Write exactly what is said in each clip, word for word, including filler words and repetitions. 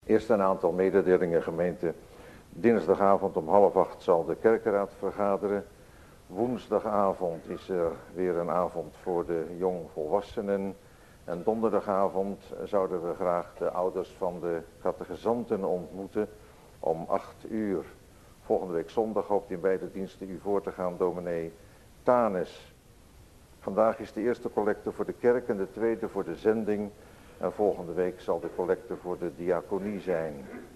Eerst een aantal mededelingen, gemeente. Dinsdagavond om half acht zal de kerkenraad vergaderen. Woensdagavond is er weer een avond voor de jongvolwassenen. En donderdagavond zouden we graag de ouders van de catechizanten ontmoeten om acht uur. Volgende week zondag hoopt in beide diensten u voor te gaan, dominee Tanes. Vandaag is de eerste collecte voor de kerk en de tweede voor de zending. En volgende week zal de collecte voor de diaconie zijn.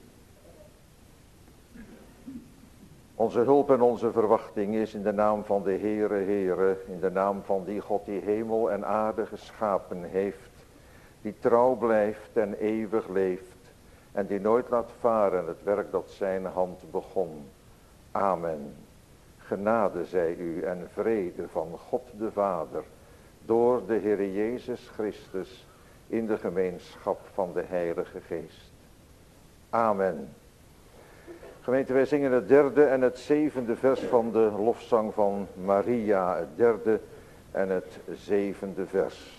Onze hulp en onze verwachting is in de naam van de Heere, Heere, in de naam van die God die hemel en aarde geschapen heeft, die trouw blijft en eeuwig leeft en die nooit laat varen het werk dat zijn hand begon. Amen. Genade zij u en vrede van God de Vader, door de Heere Jezus Christus, in de gemeenschap van de Heilige Geest. Amen. Gemeente, wij zingen het derde en het zevende vers van de lofzang van Maria. Het derde en het zevende vers.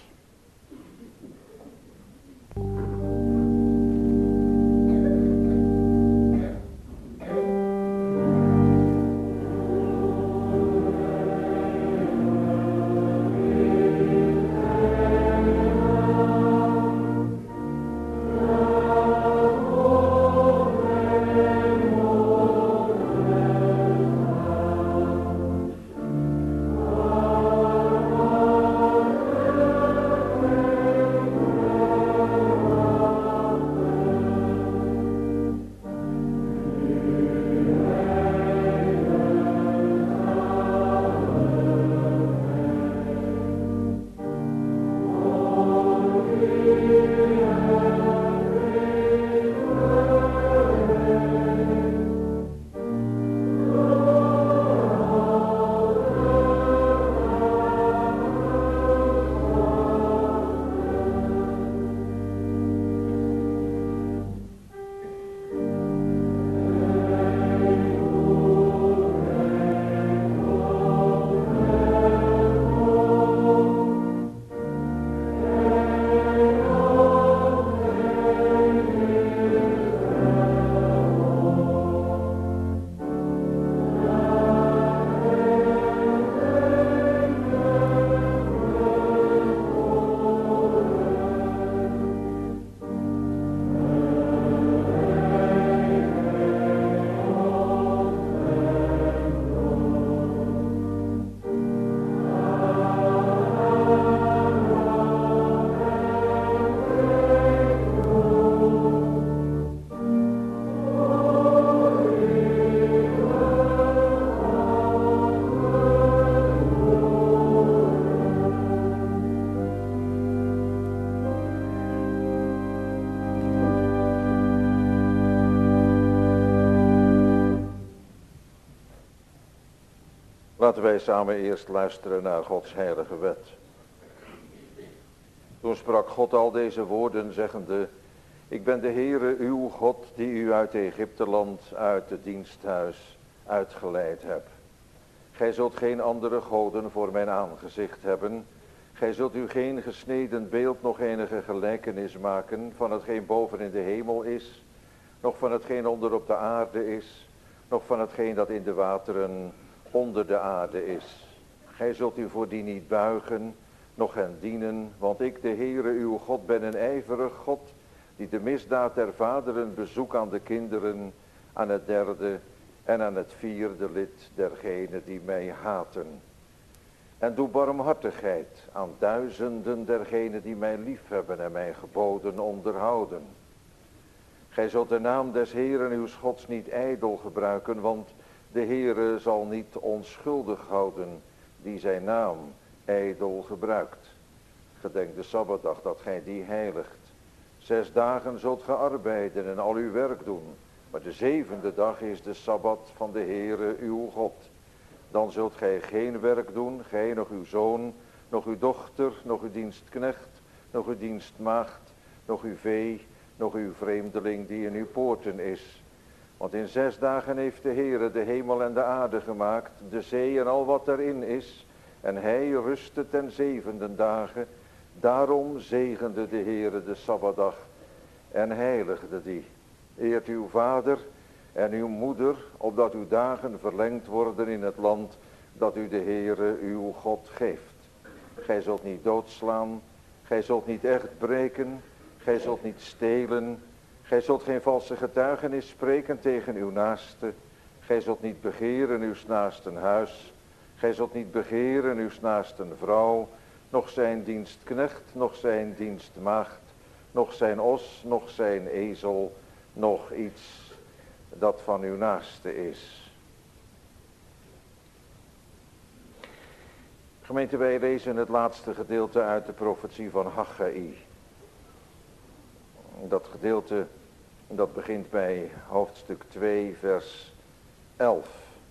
Laten wij samen eerst luisteren naar Gods heilige wet. Toen sprak God al deze woorden, zeggende: Ik ben de Heere uw God, die u uit Egypteland, uit het diensthuis uitgeleid heb. Gij zult geen andere goden voor mijn aangezicht hebben. Gij zult u geen gesneden beeld, nog enige gelijkenis maken van hetgeen boven in de hemel is, nog van hetgeen onder op de aarde is, nog van hetgeen dat in de wateren onder de aarde is. Gij zult u voor die niet buigen, nog hen dienen, want ik, de Heere uw God, ben een ijverig God, die de misdaad der vaderen bezoek aan de kinderen, aan het derde en aan het vierde lid dergenen die mij haten. En doe barmhartigheid aan duizenden dergenen die mij liefhebben en mijn geboden onderhouden. Gij zult de naam des Heeren uw Gods niet ijdel gebruiken, want de Heere zal niet onschuldig houden die zijn naam ijdel gebruikt. Gedenk de Sabbatdag dat gij die heiligt. Zes dagen zult ge arbeiden en al uw werk doen, maar de zevende dag is de Sabbat van de Heere uw God. Dan zult gij geen werk doen, gij, nog uw zoon, nog uw dochter, nog uw dienstknecht, nog uw dienstmaagd, nog uw vee, nog uw vreemdeling die in uw poorten is. Want in zes dagen heeft de Heere de hemel en de aarde gemaakt, de zee en al wat erin is, en hij rustte ten zevende dagen. Daarom zegende de Heere de Sabbatdag en heiligde die. Eert uw vader en uw moeder, opdat uw dagen verlengd worden in het land dat u de Heere uw God geeft. Gij zult niet doodslaan, gij zult niet echt breken, gij zult niet stelen, gij zult geen valse getuigenis spreken tegen uw naaste, gij zult niet begeren uw naasten huis, gij zult niet begeren uw naasten vrouw, nog zijn dienstknecht, nog zijn dienstmaagd, nog zijn os, nog zijn ezel, nog iets dat van uw naaste is. Gemeente, wij lezen het laatste gedeelte uit de profetie van Haggai. Dat gedeelte, dat begint bij hoofdstuk twee, vers elf.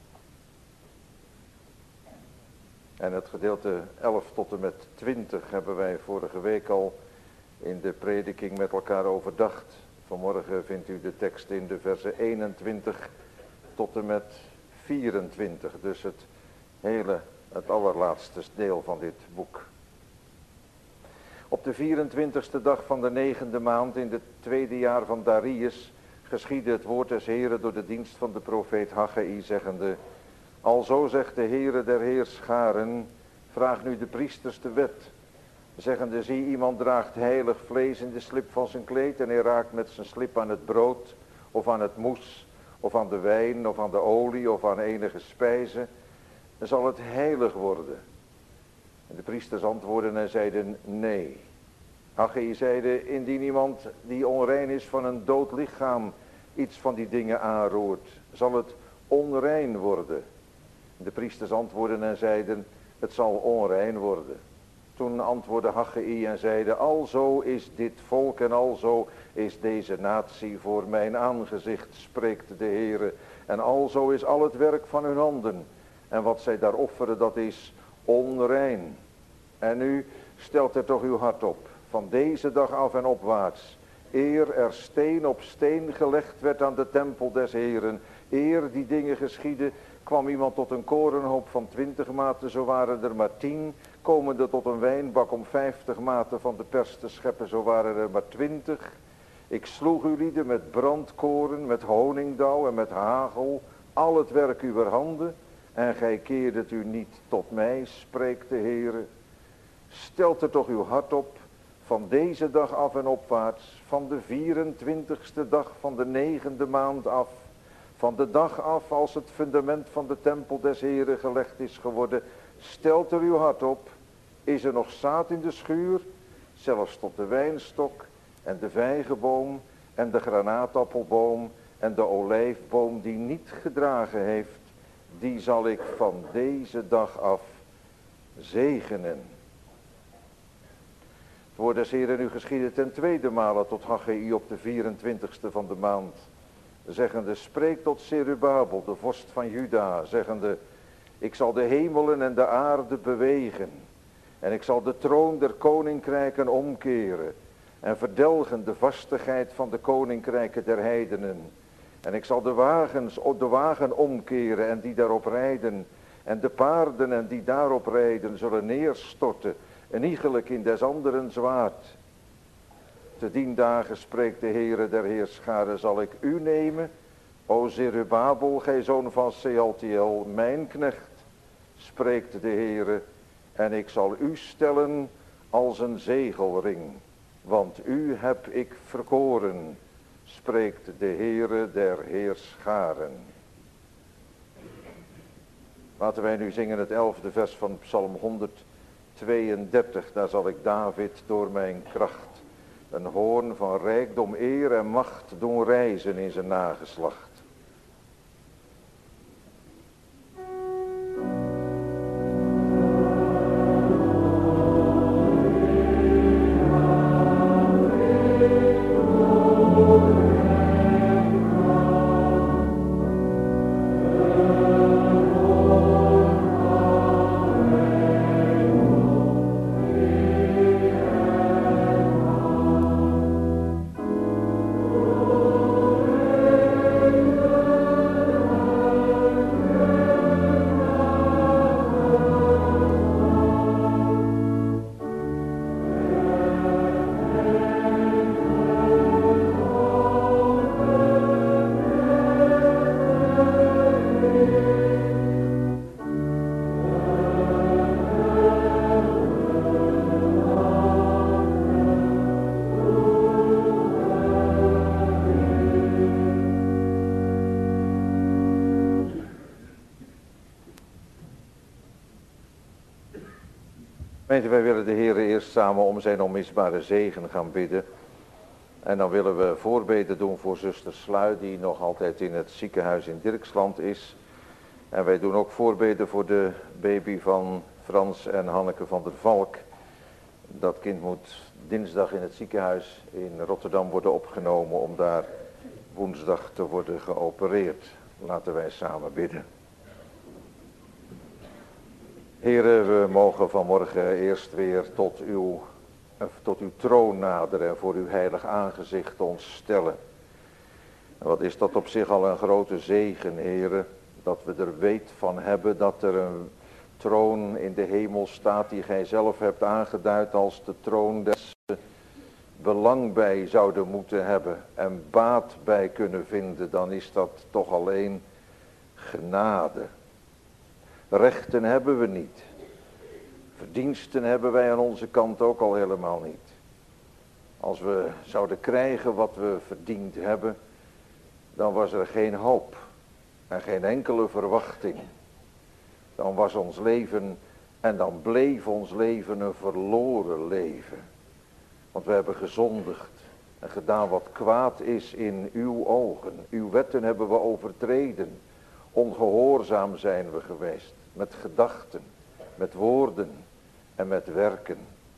En het gedeelte elf tot en met twintig hebben wij vorige week al in de prediking met elkaar overdacht. Vanmorgen vindt u de tekst in de versen eenentwintig tot en met vierentwintig. Dus het hele, het allerlaatste deel van dit boek. Op de vierentwintigste dag van de negende maand in het tweede jaar van Darius geschiedde het woord des Heeren door de dienst van de profeet Haggai, zeggende: Alzo zegt de Heere der Heerscharen, vraag nu de priesters de wet, zeggende: zie, iemand draagt heilig vlees in de slip van zijn kleed en hij raakt met zijn slip aan het brood of aan het moes of aan de wijn of aan de olie of aan enige spijze, dan zal het heilig worden. En de priesters antwoordden en zeiden nee. Haggai zeide: indien iemand die onrein is van een dood lichaam iets van die dingen aanroert, zal het onrein worden. De priesters antwoordden en zeiden: het zal onrein worden. Toen antwoordde Haggai en zeide: alzo is dit volk en alzo is deze natie voor mijn aangezicht, spreekt de Heere. En alzo is al het werk van hun handen. En wat zij daar offeren, dat is onrein. En nu stelt er toch uw hart op, van deze dag af en opwaarts, eer er steen op steen gelegd werd aan de tempel des Heeren, eer die dingen geschieden, kwam iemand tot een korenhoop van twintig maten, zo waren er maar tien, komende tot een wijnbak om vijftig maten van de pers te scheppen, zo waren er maar twintig. Ik sloeg uw lieden met brandkoren, met honingdauw en met hagel, al het werk uwer handen, en gij keerdet u niet tot mij, spreekt de Heere. Stelt er toch uw hart op, van deze dag af en opwaarts, van de vierentwintigste dag van de negende maand af, van de dag af als het fundament van de tempel des Heeren gelegd is geworden, stelt er uw hart op, is er nog zaad in de schuur, zelfs tot de wijnstok en de vijgenboom en de granaatappelboom en de olijfboom die niet gedragen heeft, die zal ik van deze dag af zegenen. Het woord des Heeren nu geschiedde ten tweede male tot Haggai op de vierentwintigste van de maand, zeggende: spreek tot Zerubabel, de vorst van Juda, zeggende: ik zal de hemelen en de aarde bewegen, en ik zal de troon der koninkrijken omkeren, en verdelgen de vastigheid van de koninkrijken der heidenen. En ik zal de wagens op de wagen omkeren en die daarop rijden, en de paarden en die daarop rijden zullen neerstorten, en iegelijk in des anderen zwaard. Te dien dagen, spreekt de Heere der Heerscharen, zal ik u nemen, o Zerubabel, gij zoon van Sealtiel, mijn knecht, spreekt de Heere, en ik zal u stellen als een zegelring, want u heb ik verkoren, spreekt de Heere der Heerscharen. Laten wij nu zingen het elfde vers van Psalm honderdtweeëndertig. Daar zal ik David door mijn kracht een hoorn van rijkdom, eer en macht doen rijzen in zijn nageslacht. Wij willen de Heer eerst samen om zijn onmisbare zegen gaan bidden. En dan willen we voorbeden doen voor zuster Sluy, die nog altijd in het ziekenhuis in Dirksland is. En wij doen ook voorbeden voor de baby van Frans en Hanneke van der Valk. Dat kind moet dinsdag in het ziekenhuis in Rotterdam worden opgenomen om daar woensdag te worden geopereerd. Laten wij samen bidden. Heren, we mogen vanmorgen eerst weer tot uw, tot uw troon naderen en voor uw heilig aangezicht ons stellen. En wat is dat op zich al een grote zegen, heren, dat we er weet van hebben dat er een troon in de hemel staat die gij zelf hebt aangeduid als de troon des belang bij zouden moeten hebben en baat bij kunnen vinden, dan is dat toch alleen genade. Rechten hebben we niet. Verdiensten hebben wij aan onze kant ook al helemaal niet. Als we zouden krijgen wat we verdiend hebben, dan was er geen hoop en geen enkele verwachting. Dan was ons leven en dan bleef ons leven een verloren leven. Want we hebben gezondigd en gedaan wat kwaad is in uw ogen. Uw wetten hebben we overtreden. Ongehoorzaam zijn we geweest. Met gedachten, met woorden en met werken.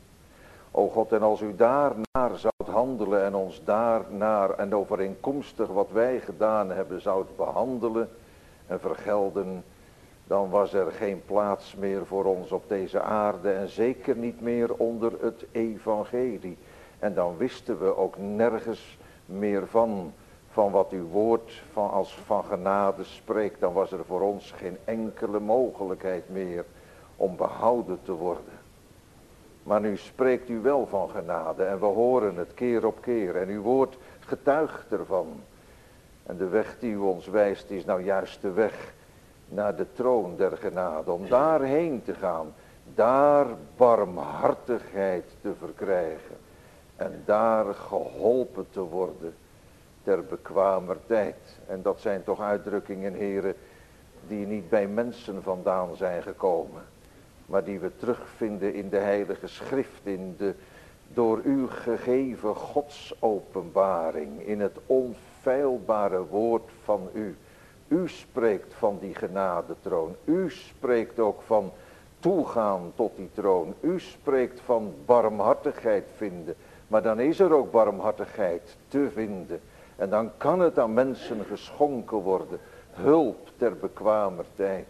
O God, en als u daarnaar zoudt handelen en ons daarnaar en overeenkomstig wat wij gedaan hebben zoudt behandelen en vergelden, dan was er geen plaats meer voor ons op deze aarde en zeker niet meer onder het evangelie. En dan wisten we ook nergens meer van, van wat uw woord van als van genade spreekt. Dan was er voor ons geen enkele mogelijkheid meer om behouden te worden. Maar nu spreekt u wel van genade en we horen het keer op keer en uw woord getuigt ervan. En de weg die u ons wijst is nou juist de weg naar de troon der genade, om daarheen te gaan, daar barmhartigheid te verkrijgen en daar geholpen te worden ter bekwamer tijd. En dat zijn toch uitdrukkingen, heren, die niet bij mensen vandaan zijn gekomen, maar die we terugvinden in de heilige schrift, in de door u gegeven godsopenbaring, in het onfeilbare woord van u. U spreekt van die genadetroon. U spreekt ook van toegaan tot die troon. U spreekt van barmhartigheid vinden. Maar dan is er ook barmhartigheid te vinden. En dan kan het aan mensen geschonken worden. Hulp ter bekwamer tijd.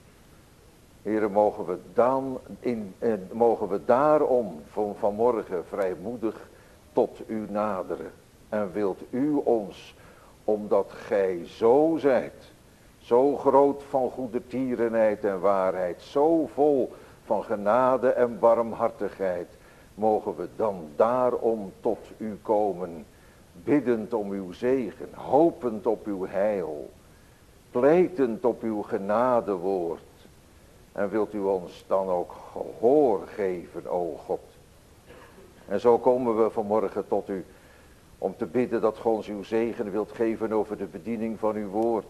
Heren, mogen we, dan in, en mogen we daarom van vanmorgen vrijmoedig tot u naderen. En wilt u ons, omdat gij zo zijt, zo groot van goede tierenheid en waarheid, zo vol van genade en barmhartigheid, mogen we dan daarom tot u komen, biddend om uw zegen, hopend op uw heil, pleitend op uw genadewoord. En wilt u ons dan ook gehoor geven, o God. En zo komen we vanmorgen tot u, om te bidden dat God ons uw zegen wilt geven over de bediening van uw woord.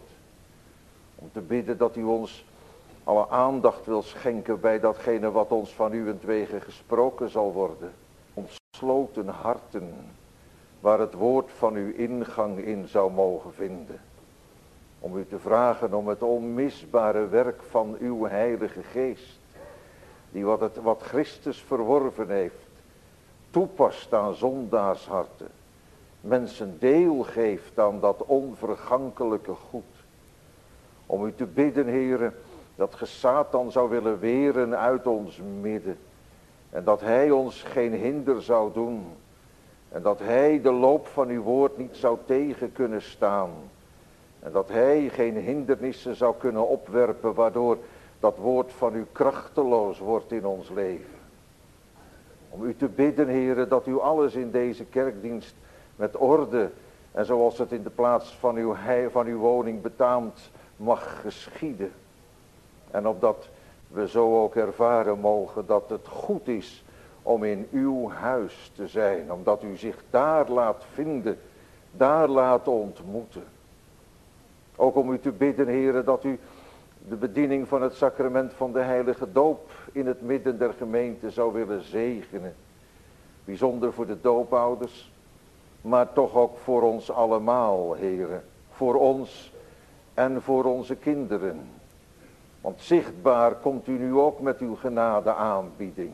Om te bidden dat u ons alle aandacht wil schenken bij datgene wat ons van uwentwege gesproken zal worden. Ontsloten harten, waar het woord van uw ingang in zou mogen vinden. Om u te vragen om het onmisbare werk van uw heilige geest, die wat, het, wat Christus verworven heeft, toepast aan zondaarsharten. Mensen deel geeft aan dat onvergankelijke goed. Om u te bidden, heren, dat ge Satan zou willen weren uit ons midden. En dat hij ons geen hinder zou doen. En dat hij de loop van uw woord niet zou tegen kunnen staan. En dat hij geen hindernissen zou kunnen opwerpen, waardoor dat woord van u krachteloos wordt in ons leven. Om u te bidden, heren, dat u alles in deze kerkdienst met orde en zoals het in de plaats van uw, van uw woning betaamt mag geschieden. En opdat we zo ook ervaren mogen dat het goed is om in uw huis te zijn. Omdat u zich daar laat vinden, daar laat ontmoeten. Ook om u te bidden, heren, dat u de bediening van het sacrament van de heilige doop in het midden der gemeente zou willen zegenen. Bijzonder voor de doopouders, maar toch ook voor ons allemaal, heren. Voor ons en voor onze kinderen. Want zichtbaar komt u nu ook met uw genade aanbieding.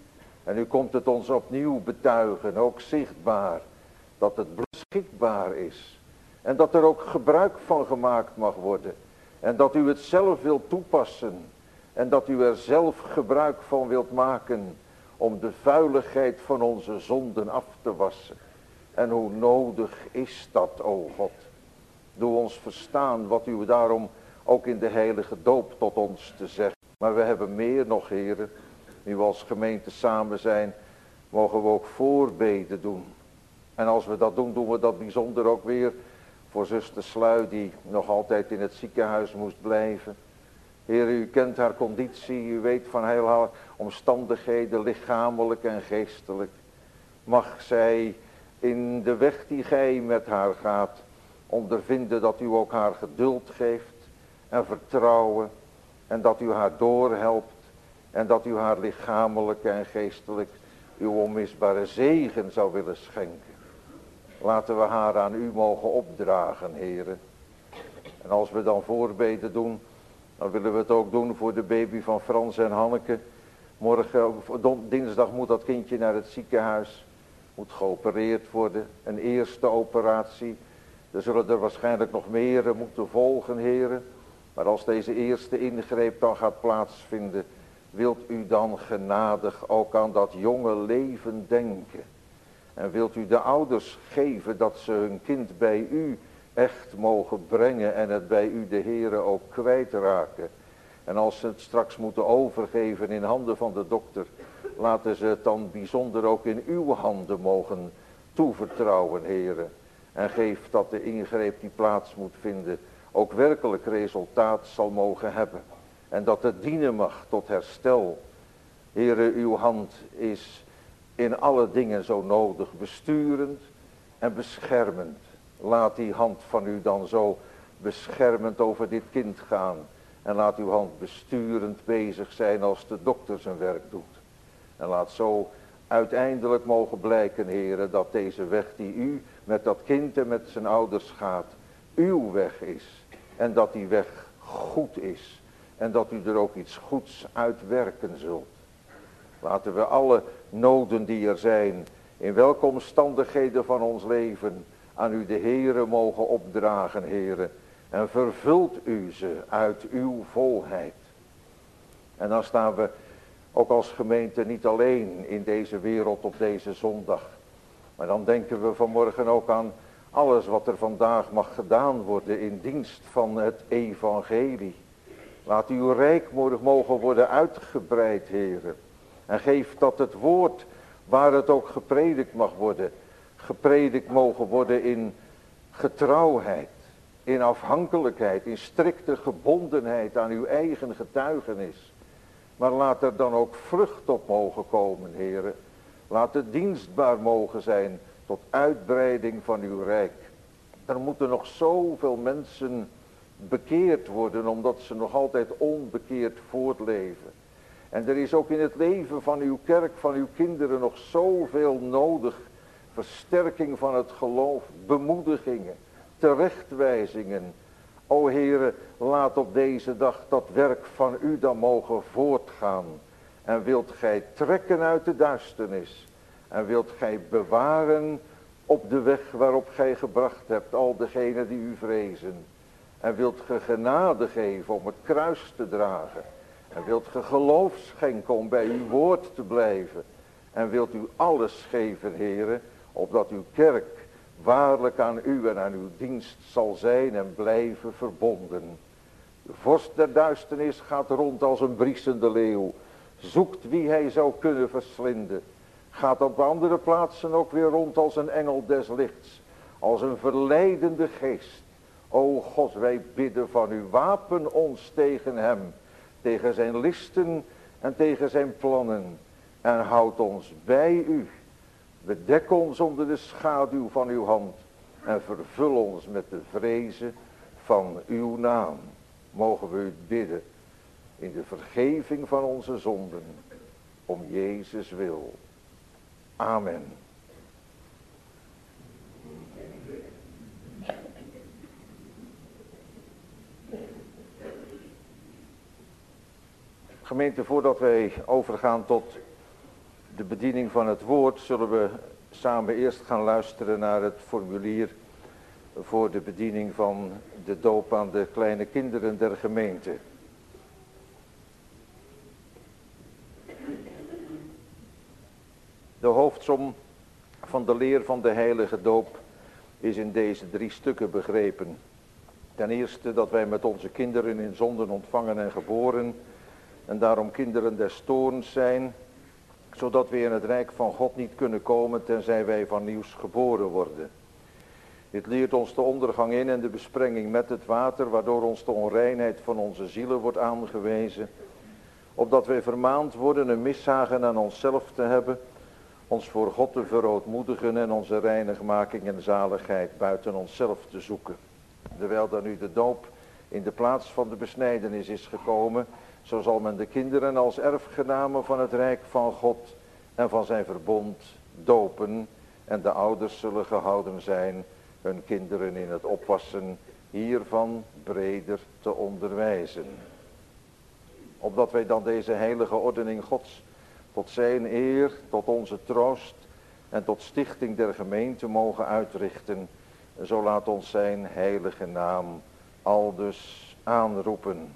En u komt het ons opnieuw betuigen, ook zichtbaar, dat het beschikbaar is. En dat er ook gebruik van gemaakt mag worden. En dat u het zelf wilt toepassen. En dat u er zelf gebruik van wilt maken om de vuiligheid van onze zonden af te wassen. En hoe nodig is dat, o God. Doe ons verstaan wat u daarom ook in de heilige doop tot ons te zeggen. Maar we hebben meer nog, heren. Nu we als gemeente samen zijn, mogen we ook voorbeden doen. En als we dat doen, doen we dat bijzonder ook weer voor zuster Slui, die nog altijd in het ziekenhuis moest blijven. Heer, u kent haar conditie, u weet van heel haar omstandigheden, lichamelijk en geestelijk. Mag zij in de weg die gij met haar gaat, ondervinden dat u ook haar geduld geeft en vertrouwen. En dat u haar doorhelpt en dat u haar lichamelijk en geestelijk uw onmisbare zegen zou willen schenken. Laten we haar aan u mogen opdragen, heren. En als we dan voorbeden doen, dan willen we het ook doen voor de baby van Frans en Hanneke. Morgen, dinsdag moet dat kindje naar het ziekenhuis. Moet geopereerd worden, een eerste operatie. Er zullen er waarschijnlijk nog meer moeten volgen, heren. Maar als deze eerste ingreep dan gaat plaatsvinden, wilt u dan genadig ook aan dat jonge leven denken. En wilt u de ouders geven dat ze hun kind bij u echt mogen brengen en het bij u de Heere ook kwijtraken. En als ze het straks moeten overgeven in handen van de dokter, laten ze het dan bijzonder ook in uw handen mogen toevertrouwen, Heere. En geef dat de ingreep die plaats moet vinden ook werkelijk resultaat zal mogen hebben. En dat het dienen mag tot herstel. Heere, uw hand is in alle dingen zo nodig, besturend en beschermend. Laat die hand van u dan zo beschermend over dit kind gaan. En laat uw hand besturend bezig zijn als de dokter zijn werk doet. En laat zo uiteindelijk mogen blijken, heren, dat deze weg die u met dat kind en met zijn ouders gaat, uw weg is. En dat die weg goed is. En dat u er ook iets goeds uit werken zult. Laten we alle noden die er zijn, in welke omstandigheden van ons leven, aan u de Heere mogen opdragen, Heere. En vervult u ze uit uw volheid. En dan staan we ook als gemeente niet alleen in deze wereld op deze zondag. Maar dan denken we vanmorgen ook aan alles wat er vandaag mag gedaan worden in dienst van het evangelie. Laat uw rijk mogen worden uitgebreid, Heere. En geef dat het woord, waar het ook gepredikt mag worden, gepredikt mogen worden in getrouwheid, in afhankelijkheid, in strikte gebondenheid aan uw eigen getuigenis. Maar laat er dan ook vrucht op mogen komen, Heere. Laat het dienstbaar mogen zijn tot uitbreiding van uw rijk. Er moeten nog zoveel mensen bekeerd worden, omdat ze nog altijd onbekeerd voortleven. En er is ook in het leven van uw kerk, van uw kinderen nog zoveel nodig. Versterking van het geloof, bemoedigingen, terechtwijzingen. O Heere, laat op deze dag dat werk van u dan mogen voortgaan. En wilt gij trekken uit de duisternis. En wilt gij bewaren op de weg waarop gij gebracht hebt al degenen die u vrezen. En wilt ge genade geven om het kruis te dragen. En wilt ge geloof schenken om bij uw woord te blijven. En wilt u alles geven, Heere, opdat uw kerk waarlijk aan u en aan uw dienst zal zijn en blijven verbonden. De vorst der duisternis gaat rond als een briesende leeuw. Zoekt wie hij zou kunnen verslinden. Gaat op andere plaatsen ook weer rond als een engel des lichts. Als een verleidende geest. O God, wij bidden van u, wapen ons tegen hem. Tegen zijn listen en tegen zijn plannen. En houd ons bij u. Bedek ons onder de schaduw van uw hand. En vervul ons met de vrezen van uw naam. mogen we u bidden in de vergeving van onze zonden, om Jezus wil. Amen. Gemeente, voordat wij overgaan tot de bediening van het woord, zullen we samen eerst gaan luisteren naar het formulier voor de bediening van de doop aan de kleine kinderen der gemeente. De hoofdsom van de leer van de heilige doop is in deze drie stukken begrepen. Ten eerste dat wij met onze kinderen in zonden ontvangen en geboren en daarom kinderen des toorns zijn, zodat we in het rijk van God niet kunnen komen tenzij wij van nieuws geboren worden. Dit leert ons de ondergang in en de besprenging met het water, waardoor ons de onreinheid van onze zielen wordt aangewezen, opdat wij vermaand worden een mishagen aan onszelf te hebben, ons voor God te verootmoedigen en onze reinigmaking en zaligheid buiten onszelf te zoeken. Terwijl dan nu de doop in de plaats van de besnijdenis is gekomen, zo zal men de kinderen als erfgenamen van het rijk van God en van zijn verbond dopen, en de ouders zullen gehouden zijn hun kinderen in het oppassen hiervan breder te onderwijzen. Opdat wij dan deze heilige ordening Gods tot zijn eer, tot onze troost en tot stichting der gemeente mogen uitrichten, zo laat ons zijn heilige naam aldus aanroepen.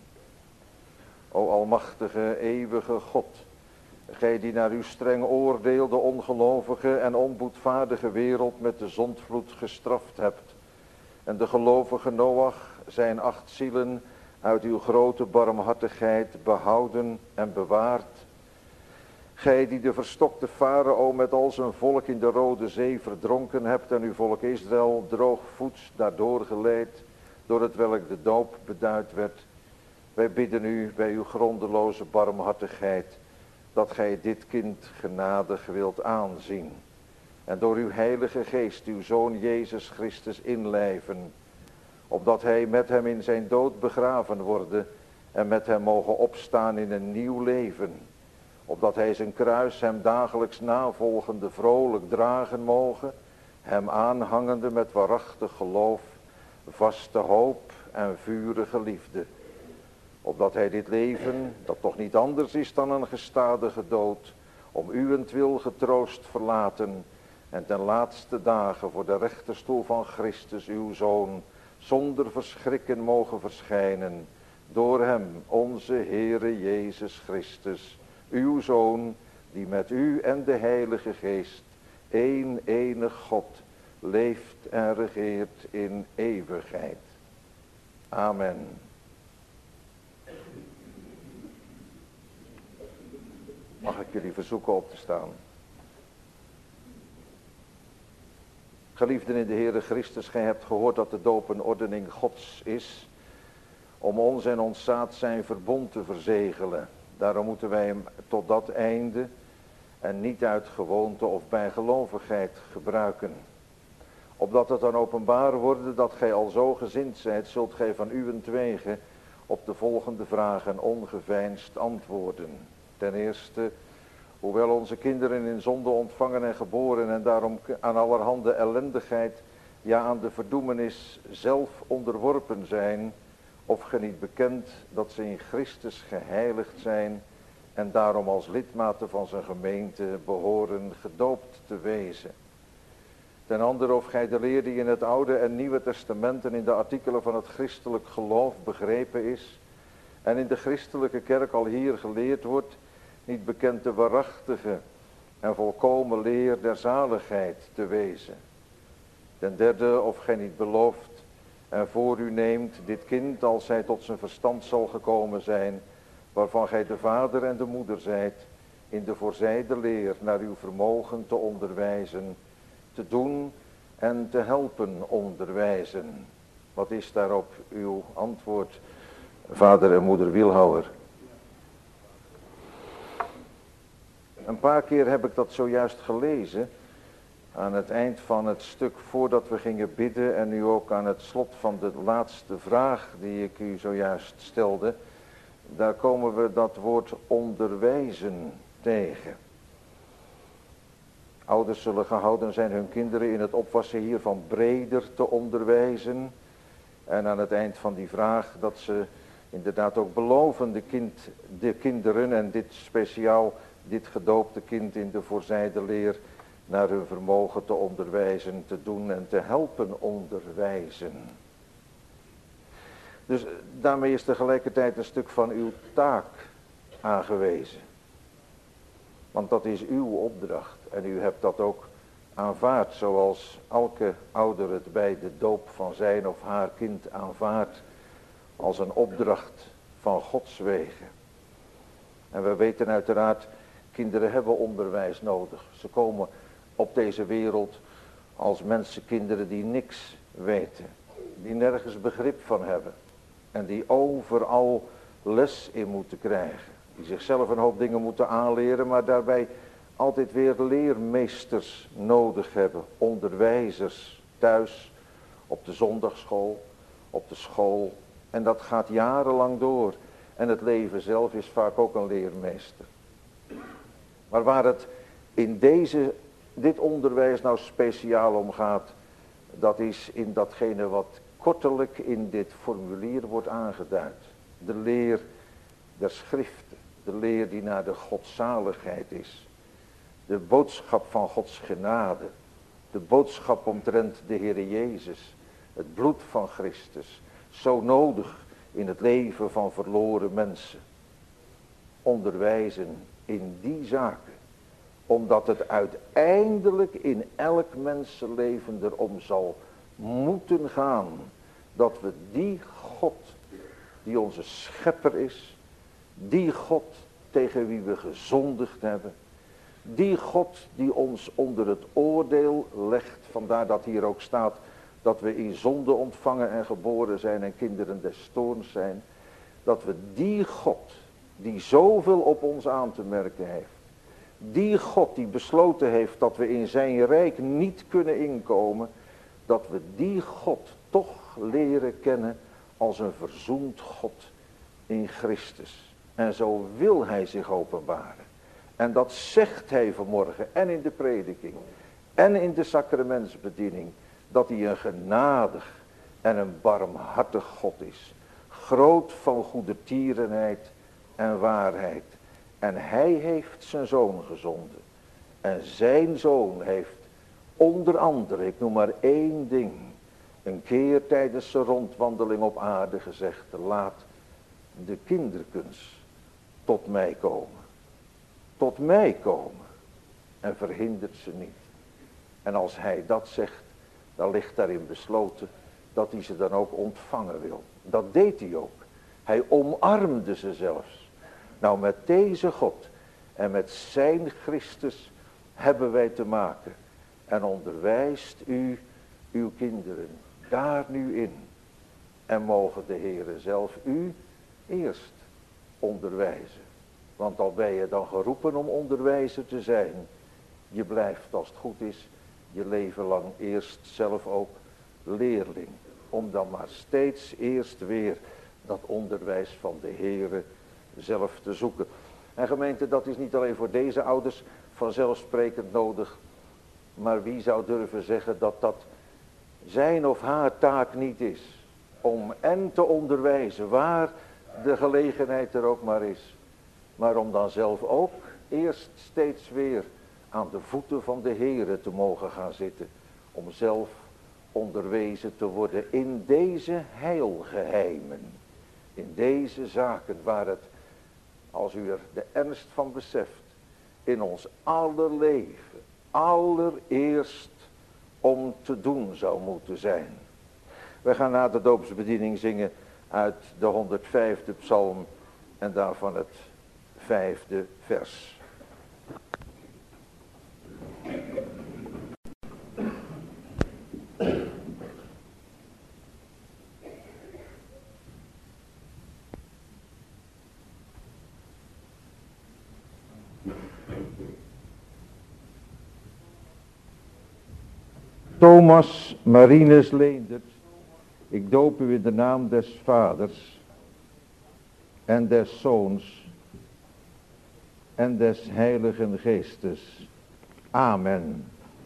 O almachtige, eeuwige God, gij die naar uw streng oordeel de ongelovige en onboedvaardige wereld met de zondvloed gestraft hebt, en de gelovige Noach zijn acht zielen uit uw grote barmhartigheid behouden en bewaard. Gij die de verstokte Farao met al zijn volk in de Rode Zee verdronken hebt en uw volk Israël droogvoets daardoor geleid, door het welk de doop beduid werd. Wij bidden u bij uw grondeloze barmhartigheid dat gij dit kind genadig wilt aanzien. En door uw heilige geest uw Zoon Jezus Christus inlijven, opdat hij met hem in zijn dood begraven worden en met hem mogen opstaan in een nieuw leven. Opdat hij zijn kruis hem dagelijks navolgende vrolijk dragen mogen, hem aanhangende met waarachtig geloof, vaste hoop en vurige liefde. Opdat hij dit leven, dat toch niet anders is dan een gestadige dood, om uwentwil getroost verlaten en ten laatste dagen voor de rechterstoel van Christus uw Zoon zonder verschrikken mogen verschijnen, door hem onze Heere Jezus Christus, uw Zoon, die met u en de Heilige Geest, één enig God, leeft en regeert in eeuwigheid. Amen. Mag ik jullie verzoeken op te staan. Geliefden in de Heere Christus, gij hebt gehoord dat de doop een ordening Gods is, om ons en ons zaad zijn verbond te verzegelen. Daarom moeten wij hem tot dat einde en niet uit gewoonte of bijgelovigheid gebruiken. Opdat het dan openbaar wordt dat gij al zo gezind zijt, zult gij van uwentwege op de volgende vragen ongeveinsd antwoorden. Ten eerste, hoewel onze kinderen in zonde ontvangen en geboren en daarom aan allerhande ellendigheid, ja aan de verdoemenis zelf onderworpen zijn, of ge niet bekend dat ze in Christus geheiligd zijn en daarom als lidmaten van zijn gemeente behoren gedoopt te wezen. Ten andere, of gij de leer die in het Oude en Nieuwe Testament en in de artikelen van het christelijk geloof begrepen is en in de christelijke kerk al hier geleerd wordt, niet bekend de waarachtige en volkomen leer der zaligheid te wezen. Ten derde, of gij niet belooft en voor u neemt dit kind als hij tot zijn verstand zal gekomen zijn, waarvan gij de vader en de moeder zijt, in de voorzijde leer naar uw vermogen te onderwijzen, te doen en te helpen onderwijzen. Wat is daarop uw antwoord, vader en moeder Wielhouwer? Een paar keer heb ik dat zojuist gelezen aan het eind van het stuk voordat we gingen bidden en nu ook aan het slot van de laatste vraag die ik u zojuist stelde, daar komen we dat woord onderwijzen tegen. Ouders zullen gehouden zijn hun kinderen in het opwassen hiervan breder te onderwijzen. En aan het eind van die vraag dat ze inderdaad ook beloven de, kind, de kinderen en dit speciaal, dit gedoopte kind in de voorzijde leer naar hun vermogen te onderwijzen, te doen en te helpen onderwijzen. Dus daarmee is tegelijkertijd een stuk van uw taak aangewezen. Want dat is uw opdracht en u hebt dat ook aanvaard zoals elke ouder het bij de doop van zijn of haar kind aanvaardt als een opdracht van Gods wegen. En we weten uiteraard, kinderen hebben onderwijs nodig. Ze komen op deze wereld als mensenkinderen die niks weten, die nergens begrip van hebben en die overal les in moeten krijgen. Die zichzelf een hoop dingen moeten aanleren, maar daarbij altijd weer leermeesters nodig hebben. Onderwijzers thuis, op de zondagschool, op de school. En dat gaat jarenlang door. En het leven zelf is vaak ook een leermeester. Maar waar het in deze, dit onderwijs nou speciaal om gaat, dat is in datgene wat kortelijk in dit formulier wordt aangeduid. De leer der schriften. De leer die naar de godzaligheid is. De boodschap van Gods genade. De boodschap omtrent de Heer Jezus. Het bloed van Christus. Zo nodig in het leven van verloren mensen. Onderwijzen in die zaken. Omdat het uiteindelijk in elk mensenleven erom zal moeten gaan. Dat we die God die onze schepper is. Die God tegen wie we gezondigd hebben. Die God die ons onder het oordeel legt. Vandaar dat hier ook staat dat we in zonde ontvangen en geboren zijn en kinderen des toorns zijn. Dat we die God die zoveel op ons aan te merken heeft. Die God die besloten heeft dat we in zijn rijk niet kunnen inkomen. Dat we die God toch leren kennen als een verzoend God in Christus. En zo wil hij zich openbaren. En dat zegt hij vanmorgen en in de prediking en in de sacramentsbediening. Dat hij een genadig en een barmhartig God is. Groot van goedertierenheid en waarheid. En hij heeft zijn zoon gezonden. En zijn zoon heeft onder andere, ik noem maar één ding, een keer tijdens zijn rondwandeling op aarde gezegd: laat de kinderkens tot mij komen. Tot mij komen. En verhindert ze niet. En als hij dat zegt, dan ligt daarin besloten dat hij ze dan ook ontvangen wil. Dat deed hij ook. Hij omarmde ze zelfs. Nou, met deze God en met zijn Christus hebben wij te maken. En onderwijst u uw kinderen daar nu in. En mogen de Heere zelf u eerst onderwijzen. Want al ben je dan geroepen om onderwijzer te zijn, je blijft als het goed is je leven lang eerst zelf ook leerling. Om dan maar steeds eerst weer dat onderwijs van de Heere zelf te zoeken. En gemeente, dat is niet alleen voor deze ouders vanzelfsprekend nodig. Maar wie zou durven zeggen dat dat zijn of haar taak niet is. Om en te onderwijzen waar de gelegenheid er ook maar is. Maar om dan zelf ook eerst steeds weer aan de voeten van de Heere te mogen gaan zitten. Om zelf onderwezen te worden in deze heilgeheimen. In deze zaken waar het, als u er de ernst van beseft, in ons aller leven allereerst om te doen zou moeten zijn. We gaan na de doopsbediening zingen uit de honderdvijfde psalm en daarvan het vijfde vers. Thomas Marinus Leendert, ik doop u in de naam des Vaders en des Zoons en des Heiligen Geestes. Amen.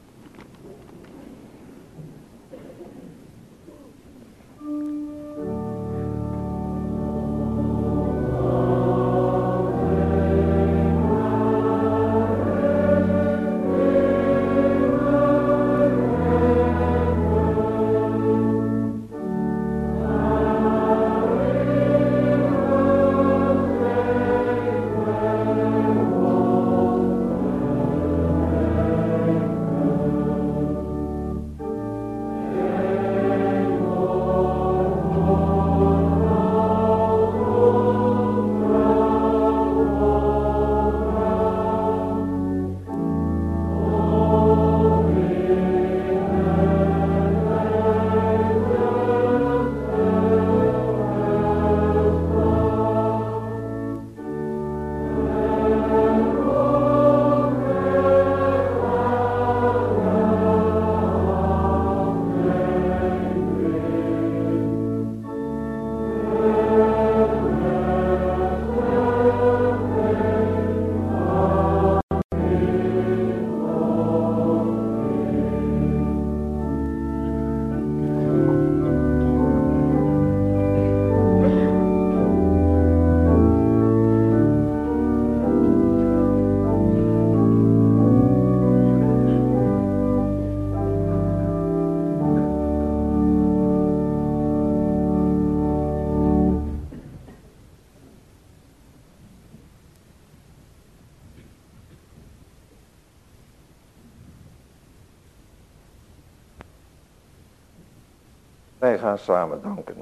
Wij gaan samen danken.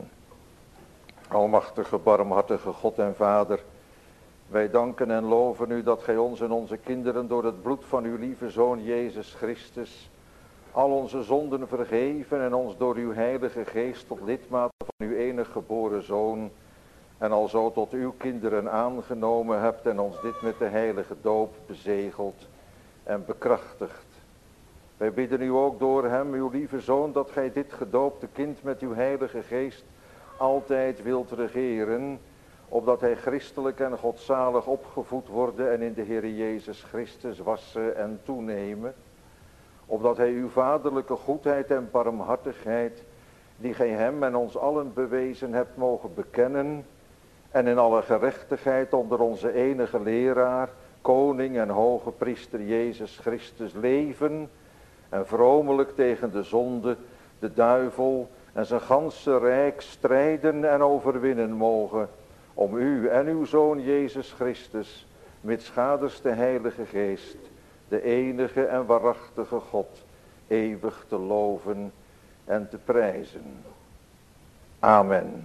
Almachtige, barmhartige God en Vader, wij danken en loven u dat gij ons en onze kinderen door het bloed van uw lieve Zoon Jezus Christus al onze zonden vergeven en ons door uw heilige geest tot lidmaten van uw enig geboren Zoon en alzo tot uw kinderen aangenomen hebt en ons dit met de heilige doop bezegeld en bekrachtigd. Wij bidden u ook door hem, uw lieve Zoon, dat gij dit gedoopte kind met uw heilige geest altijd wilt regeren, opdat hij christelijk en godzalig opgevoed worden en in de Heer Jezus Christus wassen en toenemen, opdat hij uw vaderlijke goedheid en barmhartigheid, die gij hem en ons allen bewezen hebt, mogen bekennen en in alle gerechtigheid onder onze enige leraar, koning en hoge priester Jezus Christus leven en vromelijk tegen de zonde, de duivel en zijn ganse rijk strijden en overwinnen mogen, om u en uw Zoon Jezus Christus, mitsgaders de Heilige Geest, de enige en waarachtige God, eeuwig te loven en te prijzen. Amen.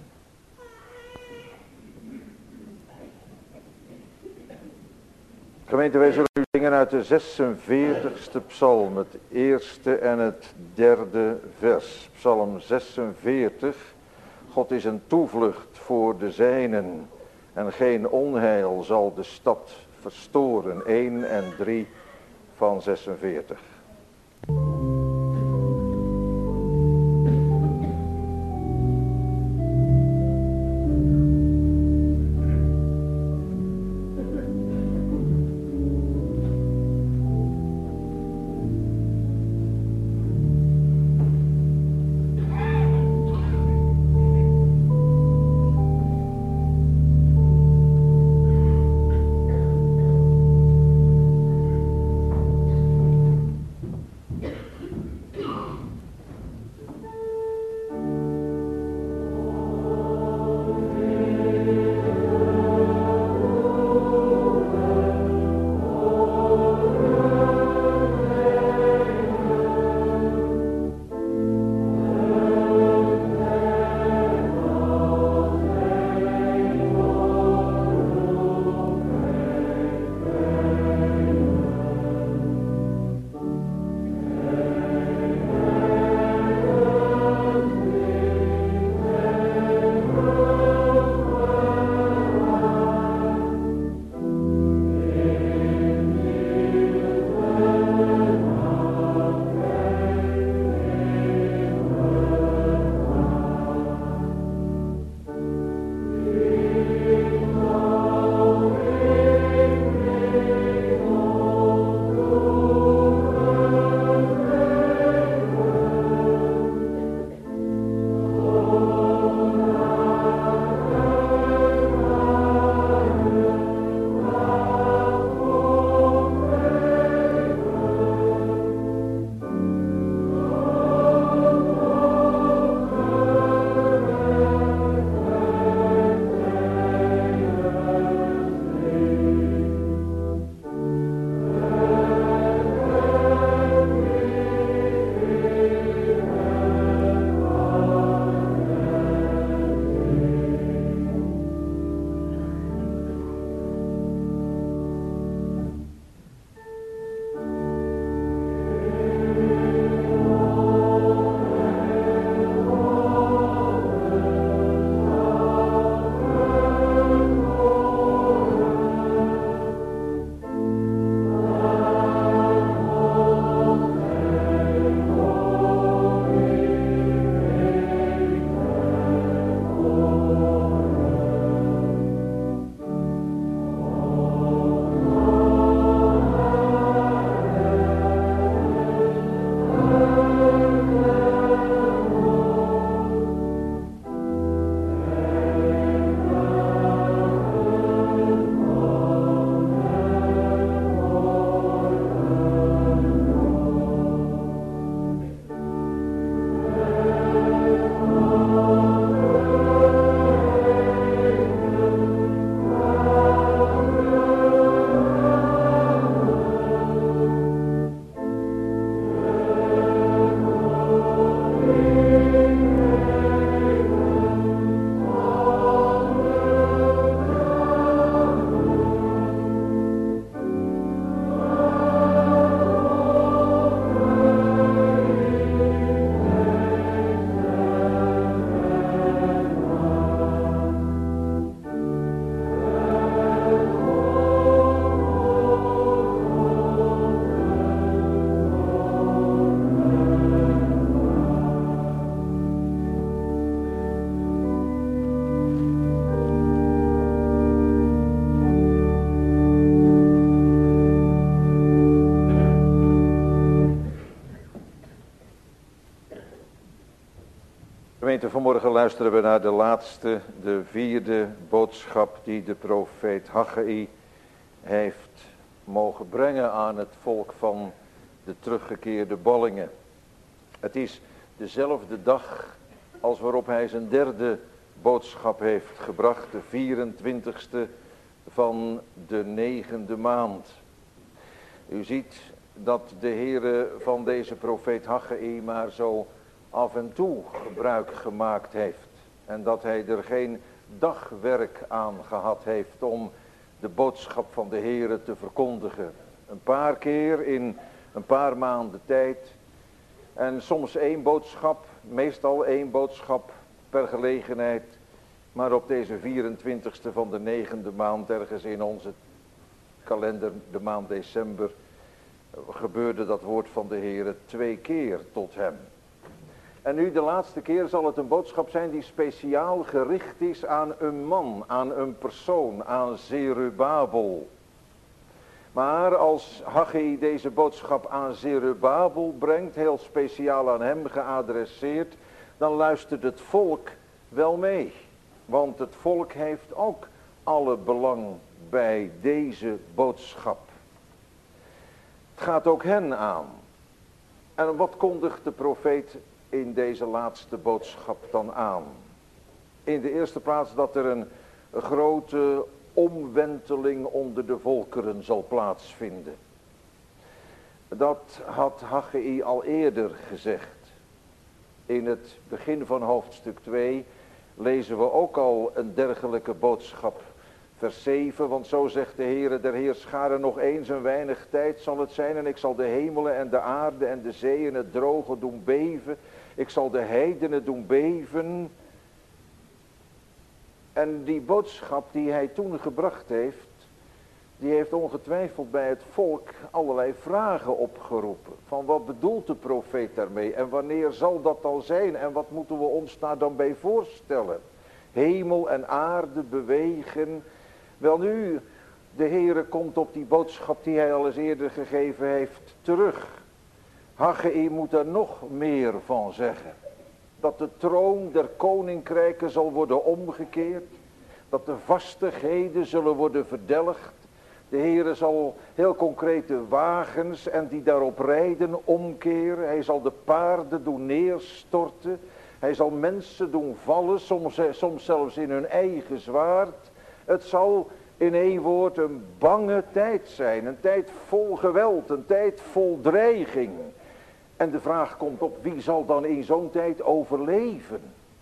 Gemeente, wij zullen nu zingen uit de zesenveertigste psalm, het eerste en het derde vers. Psalm zesenveertig. God is een toevlucht voor de zijnen en geen onheil zal de stad verstoren. één en drie van zesenveertig. Gemeente, vanmorgen luisteren we naar de laatste, de vierde boodschap die de profeet Haggai heeft mogen brengen aan het volk van de teruggekeerde ballingen. Het is dezelfde dag als waarop hij zijn derde boodschap heeft gebracht, de vierentwintigste van de negende maand. U ziet dat de Heere van deze profeet Haggai maar zo af en toe gebruik gemaakt heeft. En dat hij er geen dagwerk aan gehad heeft om de boodschap van de Heere te verkondigen. Een paar keer in een paar maanden tijd. En soms één boodschap, meestal één boodschap per gelegenheid. Maar op deze vierentwintigste van de negende maand, ergens in onze kalender, de maand december, gebeurde dat woord van de Heere twee keer tot hem. En nu de laatste keer zal het een boodschap zijn die speciaal gericht is aan een man, aan een persoon, aan Zerubabel. Maar als Haggai deze boodschap aan Zerubabel brengt, heel speciaal aan hem geadresseerd, dan luistert het volk wel mee. Want het volk heeft ook alle belang bij deze boodschap. Het gaat ook hen aan. En wat kondigt de profeet in deze laatste boodschap dan aan? In de eerste plaats dat er een grote omwenteling onder de volkeren zal plaatsvinden. Dat had Haggai al eerder gezegd. In het begin van hoofdstuk twee lezen we ook al een dergelijke boodschap. Vers zeven, want zo zegt de Heere der Heerscharen, nog eens een weinig tijd zal het zijn en ik zal de hemelen en de aarde en de zee en het droge doen beven. Ik zal de heidenen doen beven. En die boodschap die hij toen gebracht heeft, die heeft ongetwijfeld bij het volk allerlei vragen opgeroepen. Van wat bedoelt de profeet daarmee en wanneer zal dat al zijn en wat moeten we ons daar dan bij voorstellen? Hemel en aarde bewegen. Welnu, de Heere komt op die boodschap die hij al eens eerder gegeven heeft terug. Haggai moet er nog meer van zeggen. Dat de troon der koninkrijken zal worden omgekeerd. Dat de vastigheden zullen worden verdelgd. De Heere zal heel concrete wagens en die daarop rijden omkeren. Hij zal de paarden doen neerstorten. Hij zal mensen doen vallen, soms, soms zelfs in hun eigen zwaard. Het zal in één woord een bange tijd zijn. Een tijd vol geweld, een tijd vol dreiging. En de vraag komt op, wie zal dan in zo'n tijd overleven?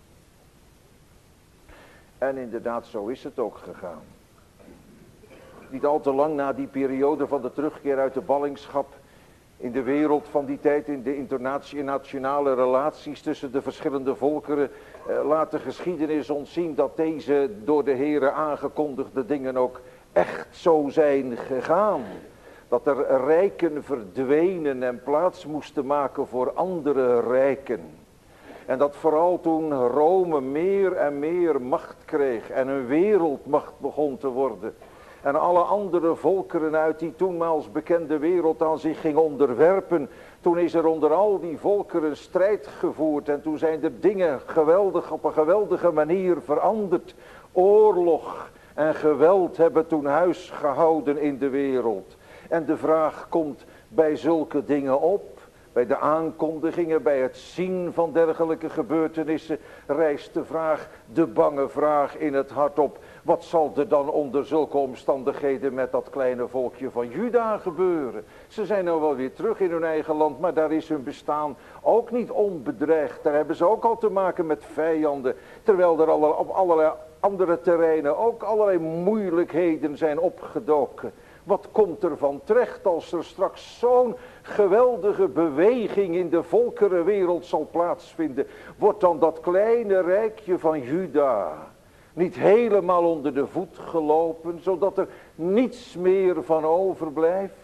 En inderdaad, zo is het ook gegaan. Niet al te lang na die periode van de terugkeer uit de ballingschap, in de wereld van die tijd, in de internationale relaties tussen de verschillende volkeren, eh, laat de geschiedenis ons zien dat deze door de Heere aangekondigde dingen ook echt zo zijn gegaan. Dat er rijken verdwenen en plaats moesten maken voor andere rijken. En dat vooral toen Rome meer en meer macht kreeg en een wereldmacht begon te worden. En alle andere volkeren uit die toenmaals bekende wereld aan zich ging onderwerpen. Toen is er onder al die volkeren strijd gevoerd. En toen zijn er dingen geweldig, op een geweldige manier veranderd. Oorlog en geweld hebben toen huis gehouden in de wereld. En de vraag komt bij zulke dingen op. Bij de aankondigingen, bij het zien van dergelijke gebeurtenissen, rijst de vraag, de bange vraag in het hart op. Wat zal er dan onder zulke omstandigheden met dat kleine volkje van Juda gebeuren? Ze zijn nou wel weer terug in hun eigen land, maar daar is hun bestaan ook niet onbedreigd. Daar hebben ze ook al te maken met vijanden. Terwijl er op allerlei andere terreinen ook allerlei moeilijkheden zijn opgedoken. Wat komt er van terecht als er straks zo'n geweldige beweging in de volkerenwereld zal plaatsvinden? Wordt dan dat kleine rijkje van Juda niet helemaal onder de voet gelopen, zodat er niets meer van overblijft?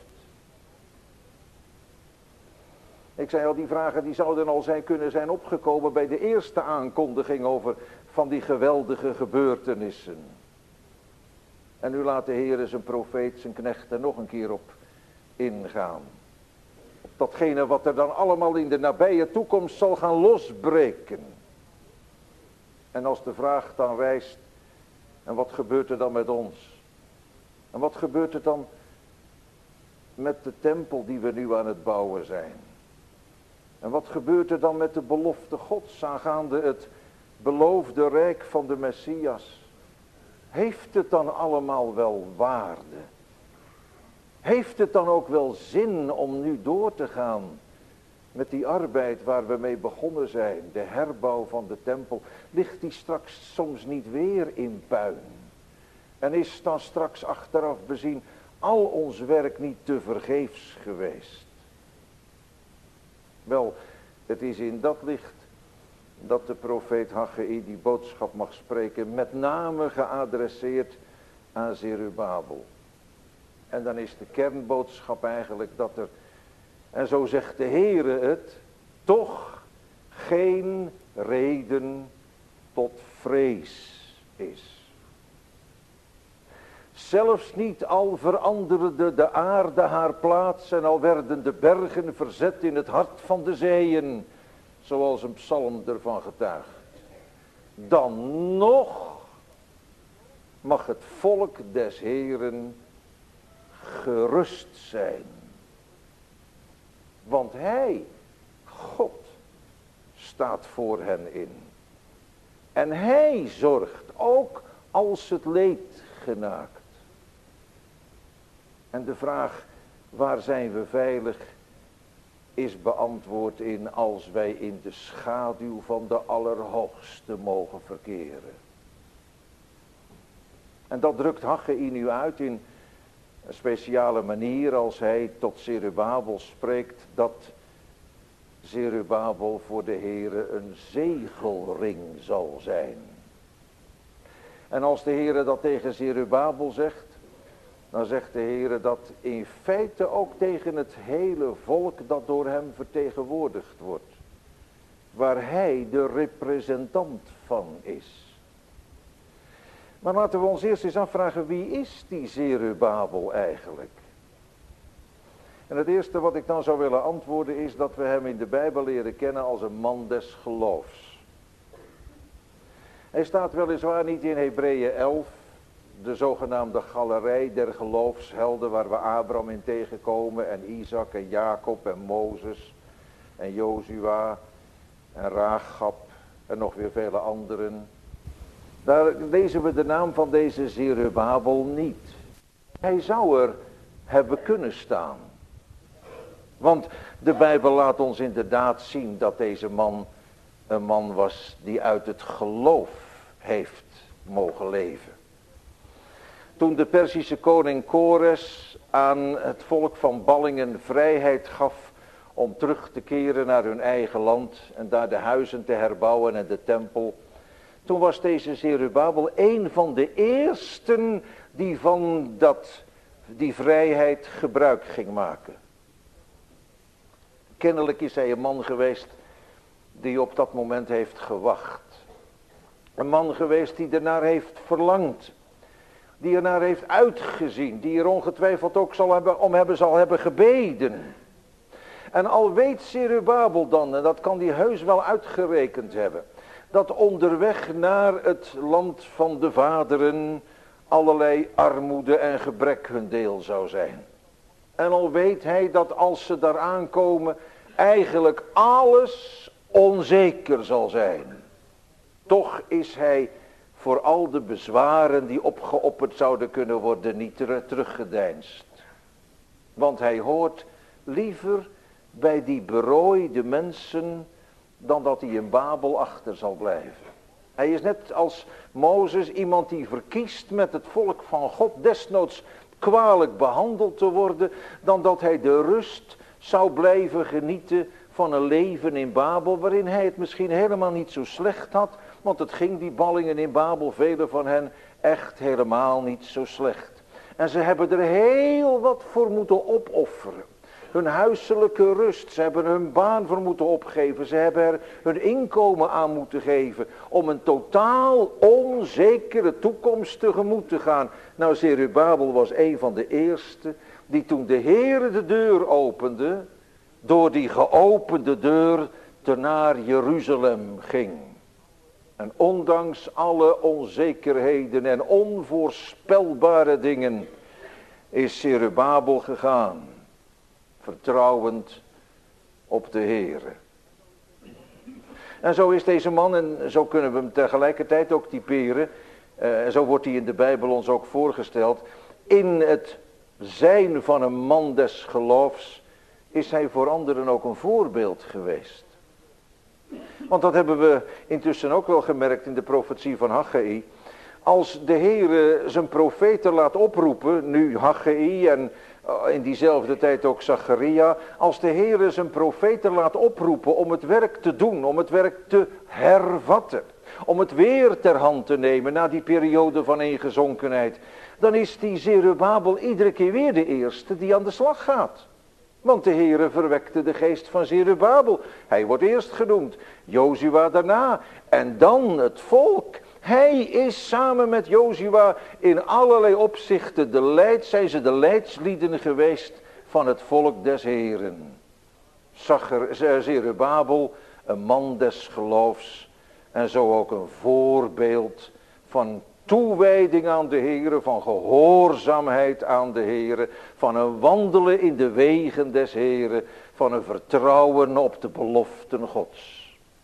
Ik zei al, die vragen die zouden al zijn kunnen zijn opgekomen bij de eerste aankondiging over van die geweldige gebeurtenissen. En nu laat de Heer zijn profeet, zijn knecht er nog een keer op ingaan. Op datgene wat er dan allemaal in de nabije toekomst zal gaan losbreken. En als de vraag dan rijst, en wat gebeurt er dan met ons? En wat gebeurt er dan met de tempel die we nu aan het bouwen zijn? En wat gebeurt er dan met de belofte Gods aangaande het beloofde rijk van de Messias? Heeft het dan allemaal wel waarde? Heeft het dan ook wel zin om nu door te gaan met die arbeid waar we mee begonnen zijn? De herbouw van de tempel. Ligt die straks soms niet weer in puin? En is dan straks achteraf bezien al ons werk niet te vergeefs geweest? Wel, het is in dat licht dat de profeet Haggai die boodschap mag spreken, met name geadresseerd aan Zerubabel. En dan is de kernboodschap eigenlijk dat er, en zo zegt de Heere het, toch geen reden tot vrees is. Zelfs niet al veranderde de aarde haar plaats en al werden de bergen verzet in het hart van de zeeën, zoals een psalm ervan getuigt. Dan nog mag het volk des Heeren gerust zijn. Want hij, God, staat voor hen in. En hij zorgt ook als het leed genaakt. En de vraag, waar zijn we veilig, is beantwoord in als wij in de schaduw van de Allerhoogste mogen verkeren. En dat drukt Haggai nu uit in een speciale manier als hij tot Zerubabel spreekt, dat Zerubabel voor de Heere een zegelring zal zijn. En als de Heere dat tegen Zerubabel zegt, dan zegt de Heere dat in feite ook tegen het hele volk dat door hem vertegenwoordigd wordt. Waar hij de representant van is. Maar laten we ons eerst eens afvragen, wie is die Zerubabel eigenlijk? En het eerste wat ik dan zou willen antwoorden is dat we hem in de Bijbel leren kennen als een man des geloofs. Hij staat weliswaar niet in Hebreeën elf, de zogenaamde galerij der geloofshelden waar we Abraham in tegenkomen en Isaac en Jacob en Mozes en Jozua en Rahab en nog weer vele anderen. Daar lezen we de naam van deze Zerubabel niet. Hij zou er hebben kunnen staan. Want de Bijbel laat ons inderdaad zien dat deze man een man was die uit het geloof heeft mogen leven. Toen de Perzische koning Kores aan het volk van ballingen vrijheid gaf om terug te keren naar hun eigen land en daar de huizen te herbouwen en de tempel. Toen was deze Zerubabel een van de eersten die van dat, die vrijheid gebruik ging maken. Kennelijk is hij een man geweest die op dat moment heeft gewacht. Een man geweest die ernaar heeft verlangd. Die ernaar heeft uitgezien. Die er ongetwijfeld ook zal hebben, om hebben zal hebben gebeden. En al weet Zerubabel dan, en dat kan hij heus wel uitgerekend hebben, dat onderweg naar het land van de vaderen allerlei armoede en gebrek hun deel zou zijn. En al weet hij dat als ze daar aankomen eigenlijk alles onzeker zal zijn. Toch is hij voor al de bezwaren die opgeopperd zouden kunnen worden niet ter- teruggedeinsd. Want hij hoort liever bij die berooide mensen dan dat hij in Babel achter zal blijven. Hij is net als Mozes iemand die verkiest met het volk van God desnoods kwalijk behandeld te worden, dan dat hij de rust zou blijven genieten van een leven in Babel, waarin hij het misschien helemaal niet zo slecht had, want het ging die ballingen in Babel, velen van hen, echt helemaal niet zo slecht. En ze hebben er heel wat voor moeten opofferen. Hun huiselijke rust, ze hebben hun baan voor moeten opgeven, ze hebben er hun inkomen aan moeten geven om een totaal onzekere toekomst tegemoet te gaan. Nou, Zerubabel was een van de eerste die toen de Heere de deur opende, door die geopende deur te naar Jeruzalem ging. En ondanks alle onzekerheden en onvoorspelbare dingen is Zerubabel gegaan, vertrouwend op de Heere. En zo is deze man, en zo kunnen we hem tegelijkertijd ook typeren, en uh, zo wordt hij in de Bijbel ons ook voorgesteld, in het zijn van een man des geloofs is hij voor anderen ook een voorbeeld geweest. Want dat hebben we intussen ook wel gemerkt in de profetie van Haggai. Als de Heere zijn profeten laat oproepen, nu Haggai en in diezelfde tijd ook Zacharia. Als de Heere zijn profeten laat oproepen om het werk te doen, om het werk te hervatten. Om het weer ter hand te nemen na die periode van eengezonkenheid. Dan is die Zerubabel iedere keer weer de eerste die aan de slag gaat. Want de Heere verwekte de geest van Zerubabel. Hij wordt eerst genoemd, Jozua daarna en dan het volk. Hij is samen met Jozua in allerlei opzichten de leid, zijn ze de leidslieden geweest van het volk des Heeren. Zerubabel, een man des geloofs en zo ook een voorbeeld van toewijding aan de Heere, van gehoorzaamheid aan de Heere, van een wandelen in de wegen des Heere, van een vertrouwen op de beloften Gods.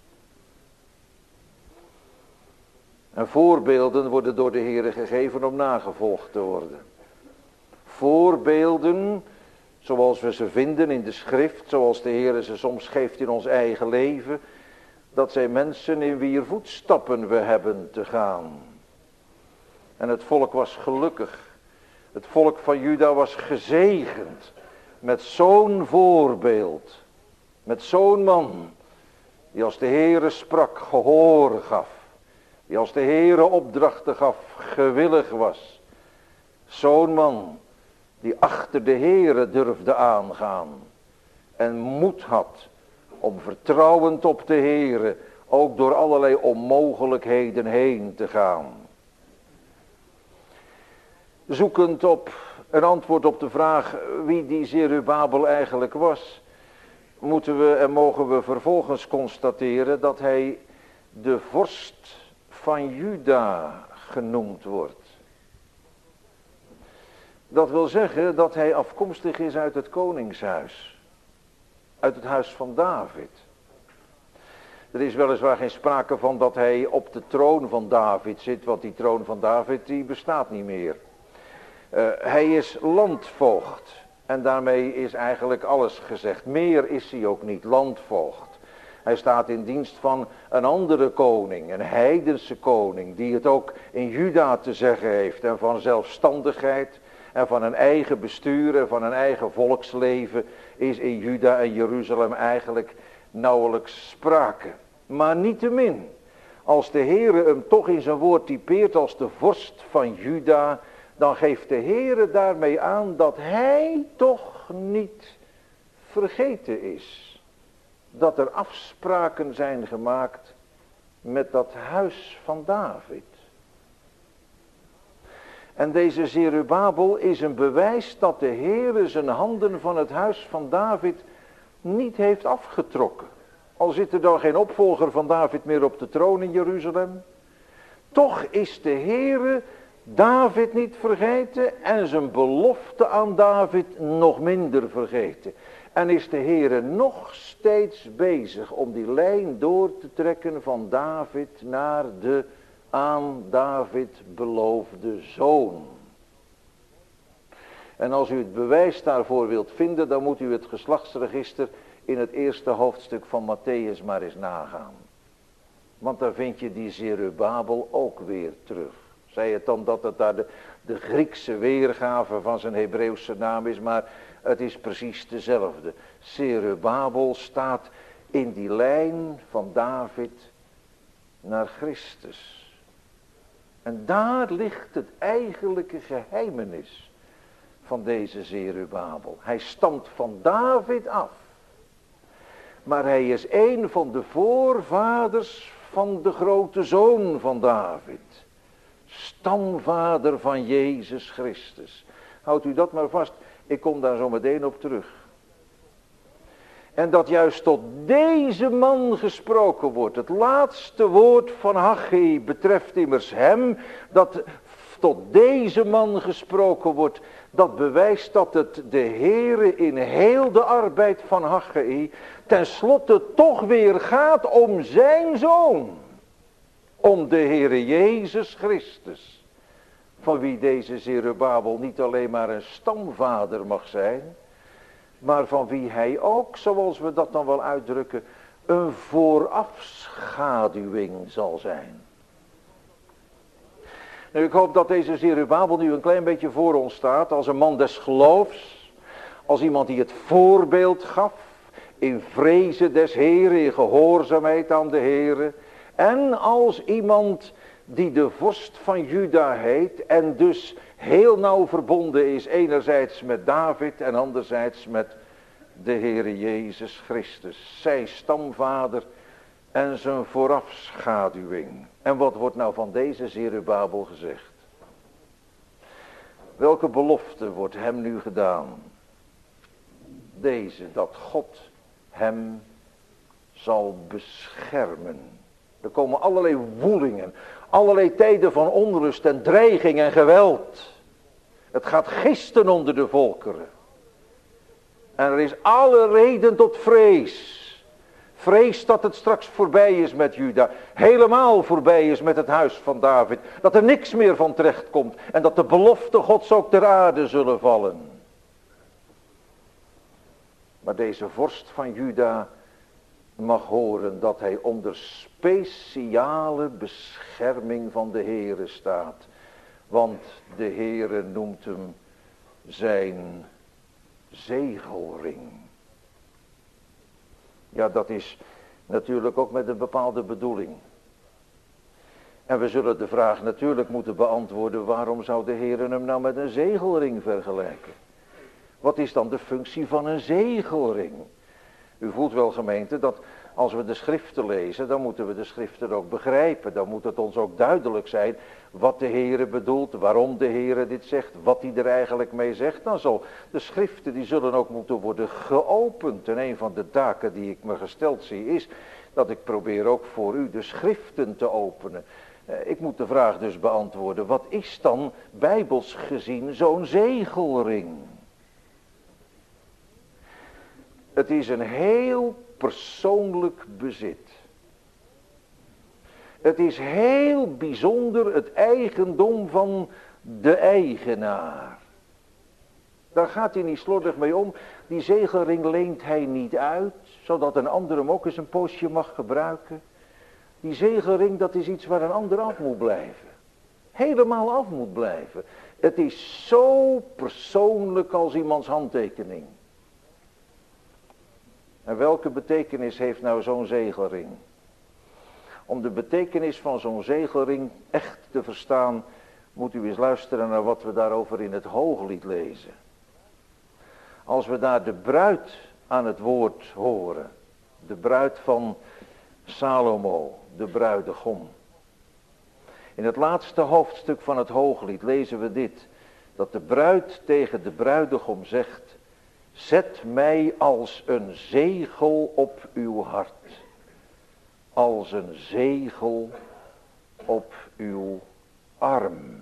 En voorbeelden worden door de Heere gegeven om nagevolgd te worden. Voorbeelden, zoals we ze vinden in de schrift, zoals de Heere ze soms geeft in ons eigen leven, dat zijn mensen in wier voetstappen we hebben te gaan. En het volk was gelukkig. Het volk van Juda was gezegend met zo'n voorbeeld. Met zo'n man die als de Heere sprak gehoor gaf. Die als de Heere opdrachten gaf gewillig was. Zo'n man die achter de Heere durfde aangaan. En moed had om vertrouwend op de Heere ook door allerlei onmogelijkheden heen te gaan. Zoekend op een antwoord op de vraag wie die Zerubabel eigenlijk was, moeten we en mogen we vervolgens constateren dat hij de vorst van Juda genoemd wordt. Dat wil zeggen dat hij afkomstig is uit het koningshuis, uit het huis van David. Er is weliswaar geen sprake van dat hij op de troon van David zit, want die troon van David die bestaat niet meer. Uh, hij is landvoogd en daarmee is eigenlijk alles gezegd. Meer is hij ook niet, landvoogd. Hij staat in dienst van een andere koning, een heidense koning, die het ook in Juda te zeggen heeft. En van zelfstandigheid en van een eigen bestuur en van een eigen volksleven is in Juda en Jeruzalem eigenlijk nauwelijks sprake. Maar niettemin, als de Heere hem toch in zijn woord typeert als de vorst van Juda, dan geeft de Heere daarmee aan dat hij toch niet vergeten is. Dat er afspraken zijn gemaakt met dat huis van David. En deze Zerubabel is een bewijs dat de Heere zijn handen van het huis van David niet heeft afgetrokken. Al zit er dan geen opvolger van David meer op de troon in Jeruzalem. Toch is de Heere David niet vergeten en zijn belofte aan David nog minder vergeten. En is de Heere nog steeds bezig om die lijn door te trekken van David naar de aan David beloofde zoon. En als u het bewijs daarvoor wilt vinden, dan moet u het geslachtsregister in het eerste hoofdstuk van Mattheüs maar eens nagaan. Want daar vind je die Zerubabel ook weer terug. Zij het dan dat het daar de, de Griekse weergave van zijn Hebreeuwse naam is, maar het is precies dezelfde. Zerubabel staat in die lijn van David naar Christus. En daar ligt het eigenlijke geheimenis van deze Zerubabel. Hij stamt van David af. Maar hij is een van de voorvaders van de grote zoon van David. Stamvader van Jezus Christus. Houdt u dat maar vast, ik kom daar zo meteen op terug. En dat juist tot deze man gesproken wordt. Het laatste woord van Haggai betreft immers hem. Dat tot deze man gesproken wordt. Dat bewijst dat het de Heere in heel de arbeid van Haggai tenslotte toch weer gaat om zijn zoon. Om de Heere Jezus Christus. Van wie deze Zerubabel niet alleen maar een stamvader mag zijn. Maar van wie hij ook, zoals we dat dan wel uitdrukken, een voorafschaduwing zal zijn. Nu, ik hoop dat deze Zerubabel nu een klein beetje voor ons staat als een man des geloofs. Als iemand die het voorbeeld gaf in vrezen des Heren, in gehoorzaamheid aan de Heren. En als iemand die de vorst van Juda heet en dus heel nauw verbonden is enerzijds met David en anderzijds met de Heere Jezus Christus. Zijn stamvader en zijn voorafschaduwing. En wat wordt nou van deze Zerubabel gezegd? Welke belofte wordt hem nu gedaan? Deze, dat God hem zal beschermen. Er komen allerlei woelingen, allerlei tijden van onrust en dreiging en geweld. Het gaat gisten onder de volkeren. En er is alle reden tot vrees. Vrees dat het straks voorbij is met Juda. Helemaal voorbij is met het huis van David. Dat er niks meer van terecht komt. En dat de beloften Gods ook ter aarde zullen vallen. Maar deze vorst van Juda mag horen dat hij onder speciale bescherming van de Heere staat. Want de Heere noemt hem zijn zegelring. Ja, dat is natuurlijk ook met een bepaalde bedoeling. En we zullen de vraag natuurlijk moeten beantwoorden: waarom zou de Heere hem nou met een zegelring vergelijken? Wat is dan de functie van een zegelring? U voelt wel, gemeente, dat als we de schriften lezen, dan moeten we de schriften ook begrijpen. Dan moet het ons ook duidelijk zijn wat de Heere bedoelt, waarom de Heere dit zegt, wat hij er eigenlijk mee zegt. Dan zal de schriften, die zullen ook moeten worden geopend. En een van de taken die ik me gesteld zie is dat ik probeer ook voor u de schriften te openen. Ik moet de vraag dus beantwoorden: wat is dan bijbels gezien zo'n zegelring? Het is een heel persoonlijk bezit. Het is heel bijzonder het eigendom van de eigenaar. Daar gaat hij niet slordig mee om. Die zegelring leent hij niet uit, zodat een ander hem ook eens een poosje mag gebruiken. Die zegelring, dat is iets waar een ander af moet blijven. Helemaal af moet blijven. Het is zo persoonlijk als iemands handtekening. En welke betekenis heeft nou zo'n zegelring? Om de betekenis van zo'n zegelring echt te verstaan, moet u eens luisteren naar wat we daarover in het Hooglied lezen. Als we daar de bruid aan het woord horen, de bruid van Salomo, de bruidegom. In het laatste hoofdstuk van het Hooglied lezen we dit, dat de bruid tegen de bruidegom zegt: zet mij als een zegel op uw hart. Als een zegel op uw arm.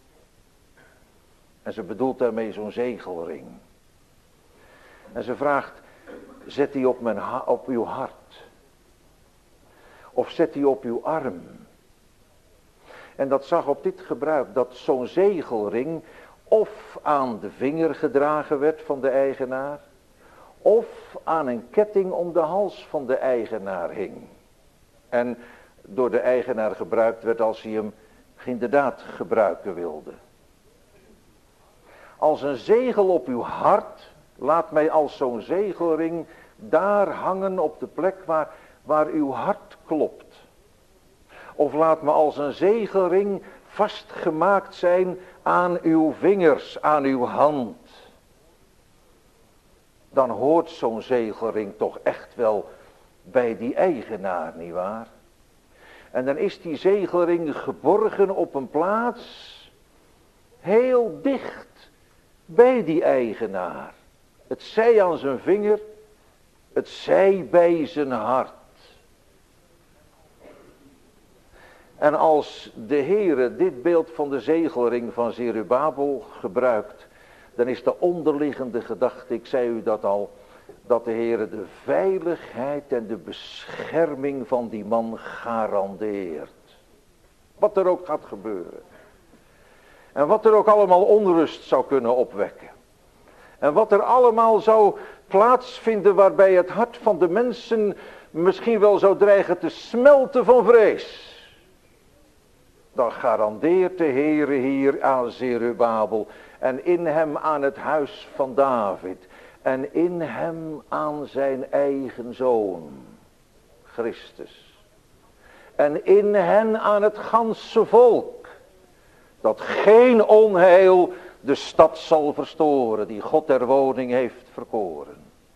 En ze bedoelt daarmee zo'n zegelring. En ze vraagt: zet die op, mijn ha- op uw hart. Of zet die op uw arm. En dat zag op dit gebruik, dat zo'n zegelring of aan de vinger gedragen werd van de eigenaar, of aan een ketting om de hals van de eigenaar hing. En door de eigenaar gebruikt werd als hij hem inderdaad gebruiken wilde. Als een zegel op uw hart, laat mij als zo'n zegelring daar hangen op de plek waar, waar uw hart klopt. Of laat me als een zegelring vastgemaakt zijn aan uw vingers, aan uw hand. Dan hoort zo'n zegelring toch echt wel bij die eigenaar, nietwaar? En dan is die zegelring geborgen op een plaats heel dicht bij die eigenaar. Het zij aan zijn vinger, Het zij bij zijn hart. En als de Heere dit beeld van de zegelring van Zerubabel gebruikt, dan is de onderliggende gedachte, ik zei u dat al, dat de Heere de veiligheid en de bescherming van die man garandeert. Wat er ook gaat gebeuren. En wat er ook allemaal onrust zou kunnen opwekken. En wat er allemaal zou plaatsvinden waarbij het hart van de mensen misschien wel zou dreigen te smelten van vrees. Dan garandeert de Heere hier aan Zerubabel en in hem aan het huis van David. En in hem aan zijn eigen zoon, Christus. En in hen aan het ganse volk. Dat geen onheil de stad zal verstoren die God ter woning heeft verkoren.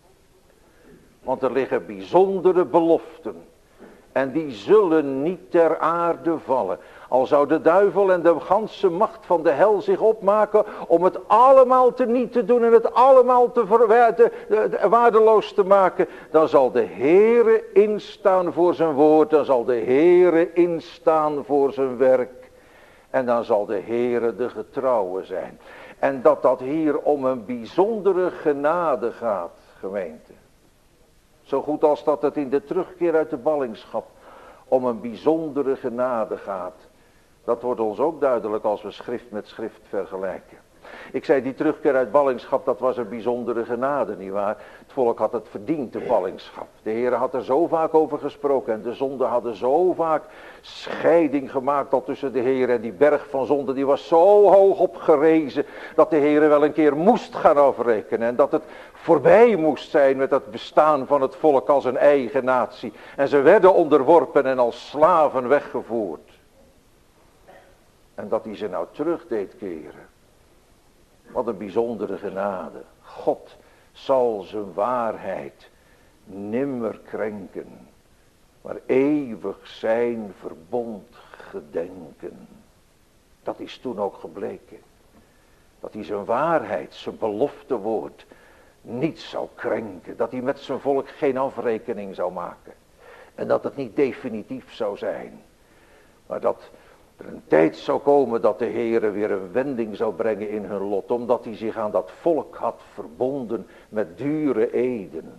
Want er liggen bijzondere beloften. En die zullen niet ter aarde vallen. Al zou de duivel en de ganse macht van de hel zich opmaken om het allemaal teniet te doen en het allemaal te verwijten, waardeloos te maken. Dan zal de Heere instaan voor zijn woord, dan zal de Heere instaan voor zijn werk. En dan zal de Heere de getrouwe zijn. En dat dat hier om een bijzondere genade gaat, gemeente. Zo goed als dat het in de terugkeer uit de ballingschap om een bijzondere genade gaat. Dat wordt ons ook duidelijk als we schrift met schrift vergelijken. Ik zei die terugkeer uit ballingschap, dat was een bijzondere genade, nietwaar? Het volk had het verdiend, de ballingschap. De Heer had er zo vaak over gesproken en de zonden hadden zo vaak scheiding gemaakt al tussen de Heer en die berg van zonde. Die was zo hoog opgerezen dat de Heer wel een keer moest gaan afrekenen. En dat het voorbij moest zijn met het bestaan van het volk als een eigen natie. En ze werden onderworpen en als slaven weggevoerd. En dat hij ze nou terug deed keren. Wat een bijzondere genade. God zal zijn waarheid nimmer krenken, maar eeuwig zijn verbond gedenken. Dat is toen ook gebleken. Dat hij zijn waarheid, zijn beloftewoord niet zou krenken. Dat hij met zijn volk geen afrekening zou maken. En dat het niet definitief zou zijn. Maar dat er een tijd zou komen dat de Heere weer een wending zou brengen in hun lot. Omdat hij zich aan dat volk had verbonden met dure eden.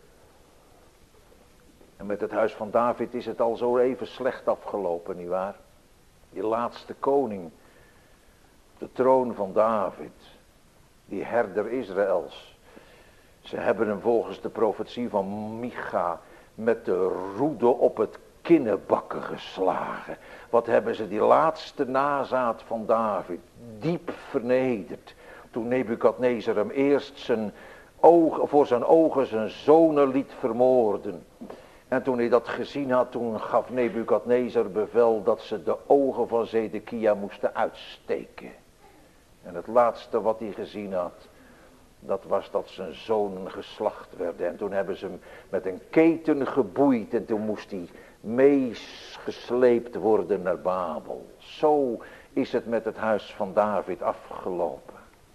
En met het huis van David is het al zo even slecht afgelopen, nietwaar? Die laatste koning, de troon van David, die herder Israëls. Ze hebben hem volgens de profetie van Micha met de roede op het kinnebakken geslagen. Wat hebben ze die laatste nazaat van David diep vernederd. Toen Nebukadnezar hem eerst zijn ogen, voor zijn ogen zijn zonen liet vermoorden. En toen hij dat gezien had, toen gaf Nebukadnezar bevel dat ze de ogen van Zedekia moesten uitsteken. En het laatste wat hij gezien had, dat was dat zijn zonen geslacht werden. En toen hebben ze hem met een keten geboeid en toen moest hij meegesleept worden naar Babel. Zo is het met het huis van David afgelopen.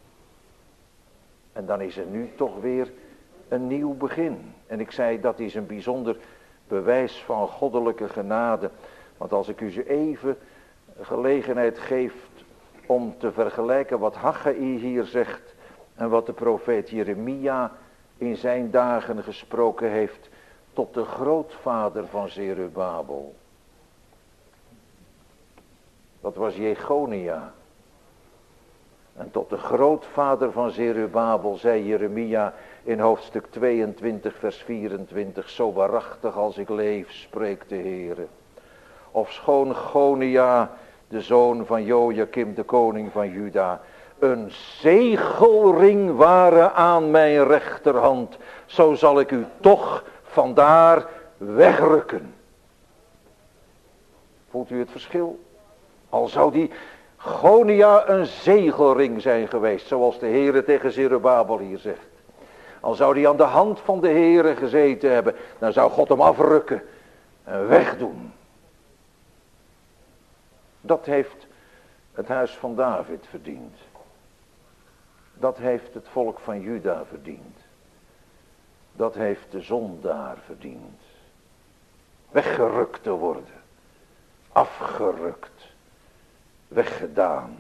En dan is er nu toch weer een nieuw begin. En ik zei dat is een bijzonder bewijs van goddelijke genade. Want als ik u zo even gelegenheid geef om te vergelijken wat Haggai hier zegt en wat de profeet Jeremia in zijn dagen gesproken heeft tot de grootvader van Zerubabel. Dat was Jechonia. En tot de grootvader van Zerubabel zei Jeremia in hoofdstuk tweeëntwintig vers vierentwintig. Zo waarachtig als ik leef, spreekt de Heere. Ofschoon Gonia, de zoon van Jojakim, de koning van Juda, een zegelring waren aan mijn rechterhand, zo zal ik u toch vandaar wegrukken. Voelt u het verschil? Al zou die Gonia een zegelring zijn geweest, zoals de Heere tegen Zerubabel hier zegt. Al zou die aan de hand van de Heere gezeten hebben, dan zou God hem afrukken en wegdoen. Dat heeft het huis van David verdiend. Dat heeft het volk van Juda verdiend. Dat heeft de zondaar verdiend. Weggerukt te worden. Afgerukt. Weggedaan.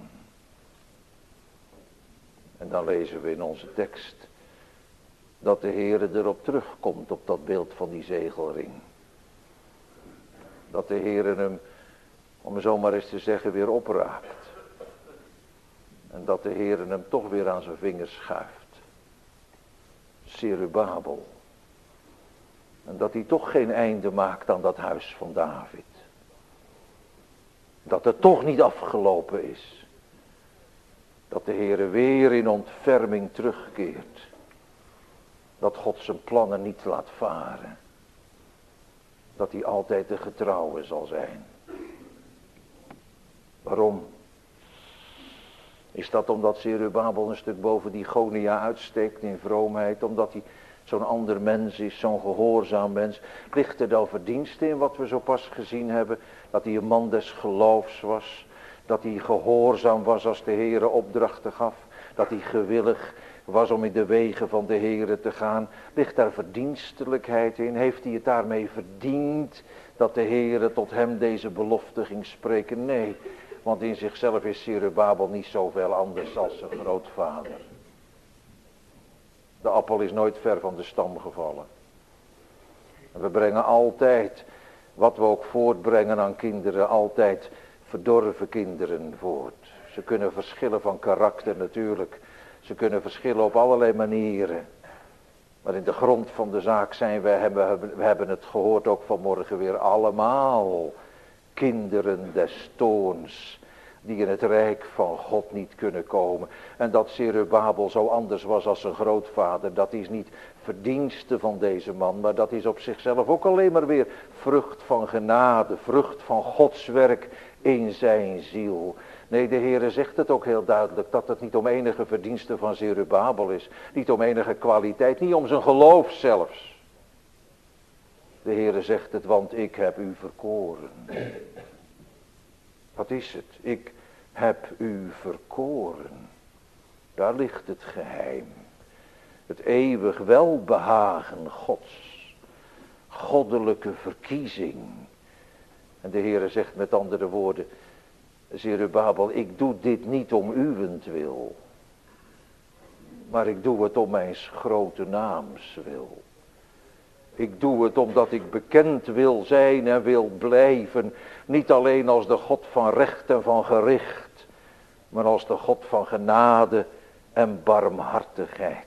En dan lezen we in onze tekst dat de Heere erop terugkomt op dat beeld van die zegelring. Dat de Heere hem, om zo maar eens te zeggen, weer opraapt. En dat de Heere hem toch weer aan zijn vingers schuift. Zerubabel. En dat hij toch geen einde maakt aan dat huis van David. Dat het toch niet afgelopen is. Dat de Heere weer in ontferming terugkeert. Dat God zijn plannen niet laat varen. Dat hij altijd de getrouwe zal zijn. Waarom? Is dat omdat Zerubabel een stuk boven die Gonia uitsteekt in vroomheid? Omdat hij zo'n ander mens is, zo'n gehoorzaam mens? Ligt er dan verdienste in wat we zo pas gezien hebben? Dat hij een man des geloofs was. Dat hij gehoorzaam was als de Heere opdrachten gaf. Dat hij gewillig was om in de wegen van de Heere te gaan. Ligt daar verdienstelijkheid in? Heeft hij het daarmee verdiend dat de Heere tot hem deze belofte ging spreken? Nee, want in zichzelf is Zerubabel niet zoveel anders als zijn grootvader. De appel is nooit ver van de stam gevallen. En we brengen altijd, wat we ook voortbrengen aan kinderen, altijd verdorven kinderen voort. Ze kunnen verschillen van karakter natuurlijk. Ze kunnen verschillen op allerlei manieren. Maar in de grond van de zaak zijn wij, hebben, we hebben het gehoord ook vanmorgen weer, allemaal kinderen des toorns. Die in het rijk van God niet kunnen komen. En dat Zerubabel zo anders was als zijn grootvader. Dat is niet verdienste van deze man. Maar dat is op zichzelf ook alleen maar weer vrucht van genade. Vrucht van Gods werk in zijn ziel. Nee, de Heere zegt het ook heel duidelijk. Dat het niet om enige verdienste van Zerubabel is. Niet om enige kwaliteit. Niet om zijn geloof zelfs. De Heere zegt het, want ik heb u verkoren. Wat is het? Ik heb u verkoren. Daar ligt het geheim. Het eeuwig welbehagen Gods. Goddelijke verkiezing. En de Heere zegt met andere woorden, Zerubabel, ik doe dit niet om uwentwil. Maar ik doe het om mijn grote naams wil. Ik doe het omdat ik bekend wil zijn en wil blijven. Niet alleen als de God van recht en van gericht. Maar als de God van genade en barmhartigheid.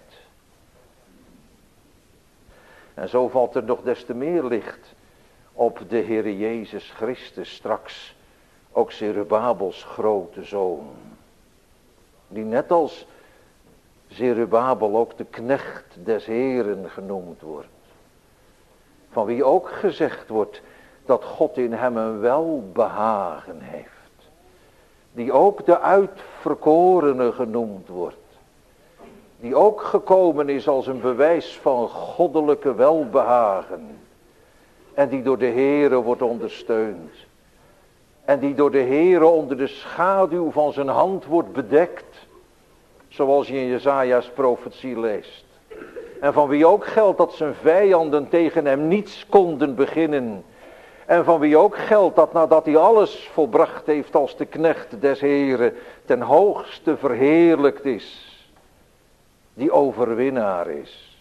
En zo valt er nog des te meer licht op de Heere Jezus Christus straks. Ook Zerubabels grote zoon. Die net als Zerubabel ook de knecht des Heeren genoemd wordt. Van wie ook gezegd wordt dat God in hem een welbehagen heeft. Die ook de uitverkorene genoemd wordt. Die ook gekomen is als een bewijs van goddelijke welbehagen. En die door de Heere wordt ondersteund. En die door de Heere onder de schaduw van zijn hand wordt bedekt. Zoals je in Jesaja's profetie leest. En van wie ook geldt dat zijn vijanden tegen hem niets konden beginnen. En van wie ook geldt dat nadat hij alles volbracht heeft als de knecht des Heeren ten hoogste verheerlijkt is. Die overwinnaar is.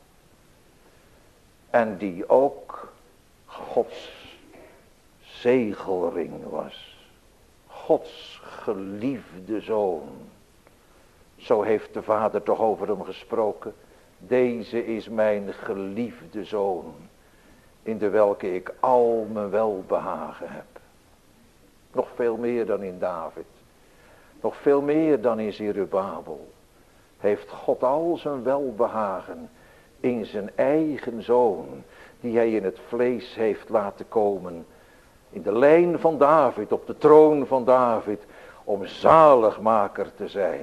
En die ook Gods zegelring was. Gods geliefde zoon. Zo heeft de Vader toch over hem gesproken. Deze is mijn geliefde zoon, in de welke ik al mijn welbehagen heb. Nog veel meer dan in David. Nog veel meer dan in Zerubabel. Heeft God al zijn welbehagen in zijn eigen zoon, die hij in het vlees heeft laten komen. In de lijn van David, op de troon van David, om zaligmaker te zijn.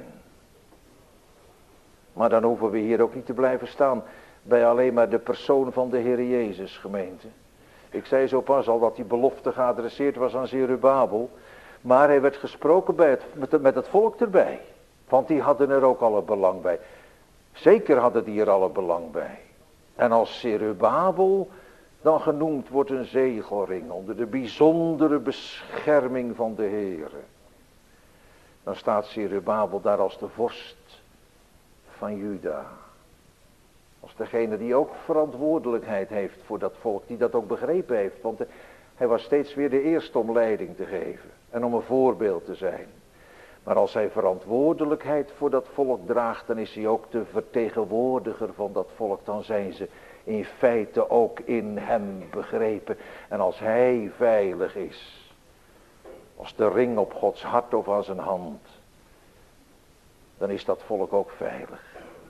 Maar dan hoeven we hier ook niet te blijven staan bij alleen maar de persoon van de Heer Jezus, gemeente. Ik zei zo pas al dat die belofte geadresseerd was aan Zerubabel. Maar hij werd gesproken bij het, met, met het volk erbij. Want die hadden er ook alle belang bij. Zeker hadden die er alle belang bij. En als Zerubabel dan genoemd wordt een zegelring onder de bijzondere bescherming van de Heere, dan staat Zerubabel daar als de vorst van Juda. Als degene die ook verantwoordelijkheid heeft voor dat volk, die dat ook begrepen heeft. Want hij was steeds weer de eerste om leiding te geven en om een voorbeeld te zijn. Maar als hij verantwoordelijkheid voor dat volk draagt, dan is hij ook de vertegenwoordiger van dat volk. Dan zijn ze in feite ook in hem begrepen. En als hij veilig is, als de ring op Gods hart of aan zijn hand, dan is dat volk ook veilig.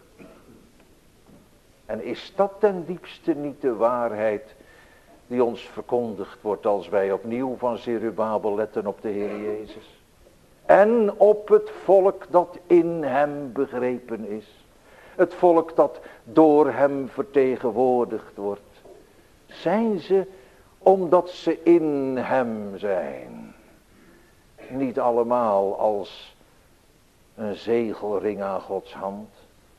En is dat ten diepste niet de waarheid die ons verkondigd wordt als wij opnieuw van Zerubabel letten op de Heer Jezus? En op het volk dat in hem begrepen is. Het volk dat door hem vertegenwoordigd wordt. Zijn ze omdat ze in hem zijn. Niet allemaal als een zegelring aan Gods hand.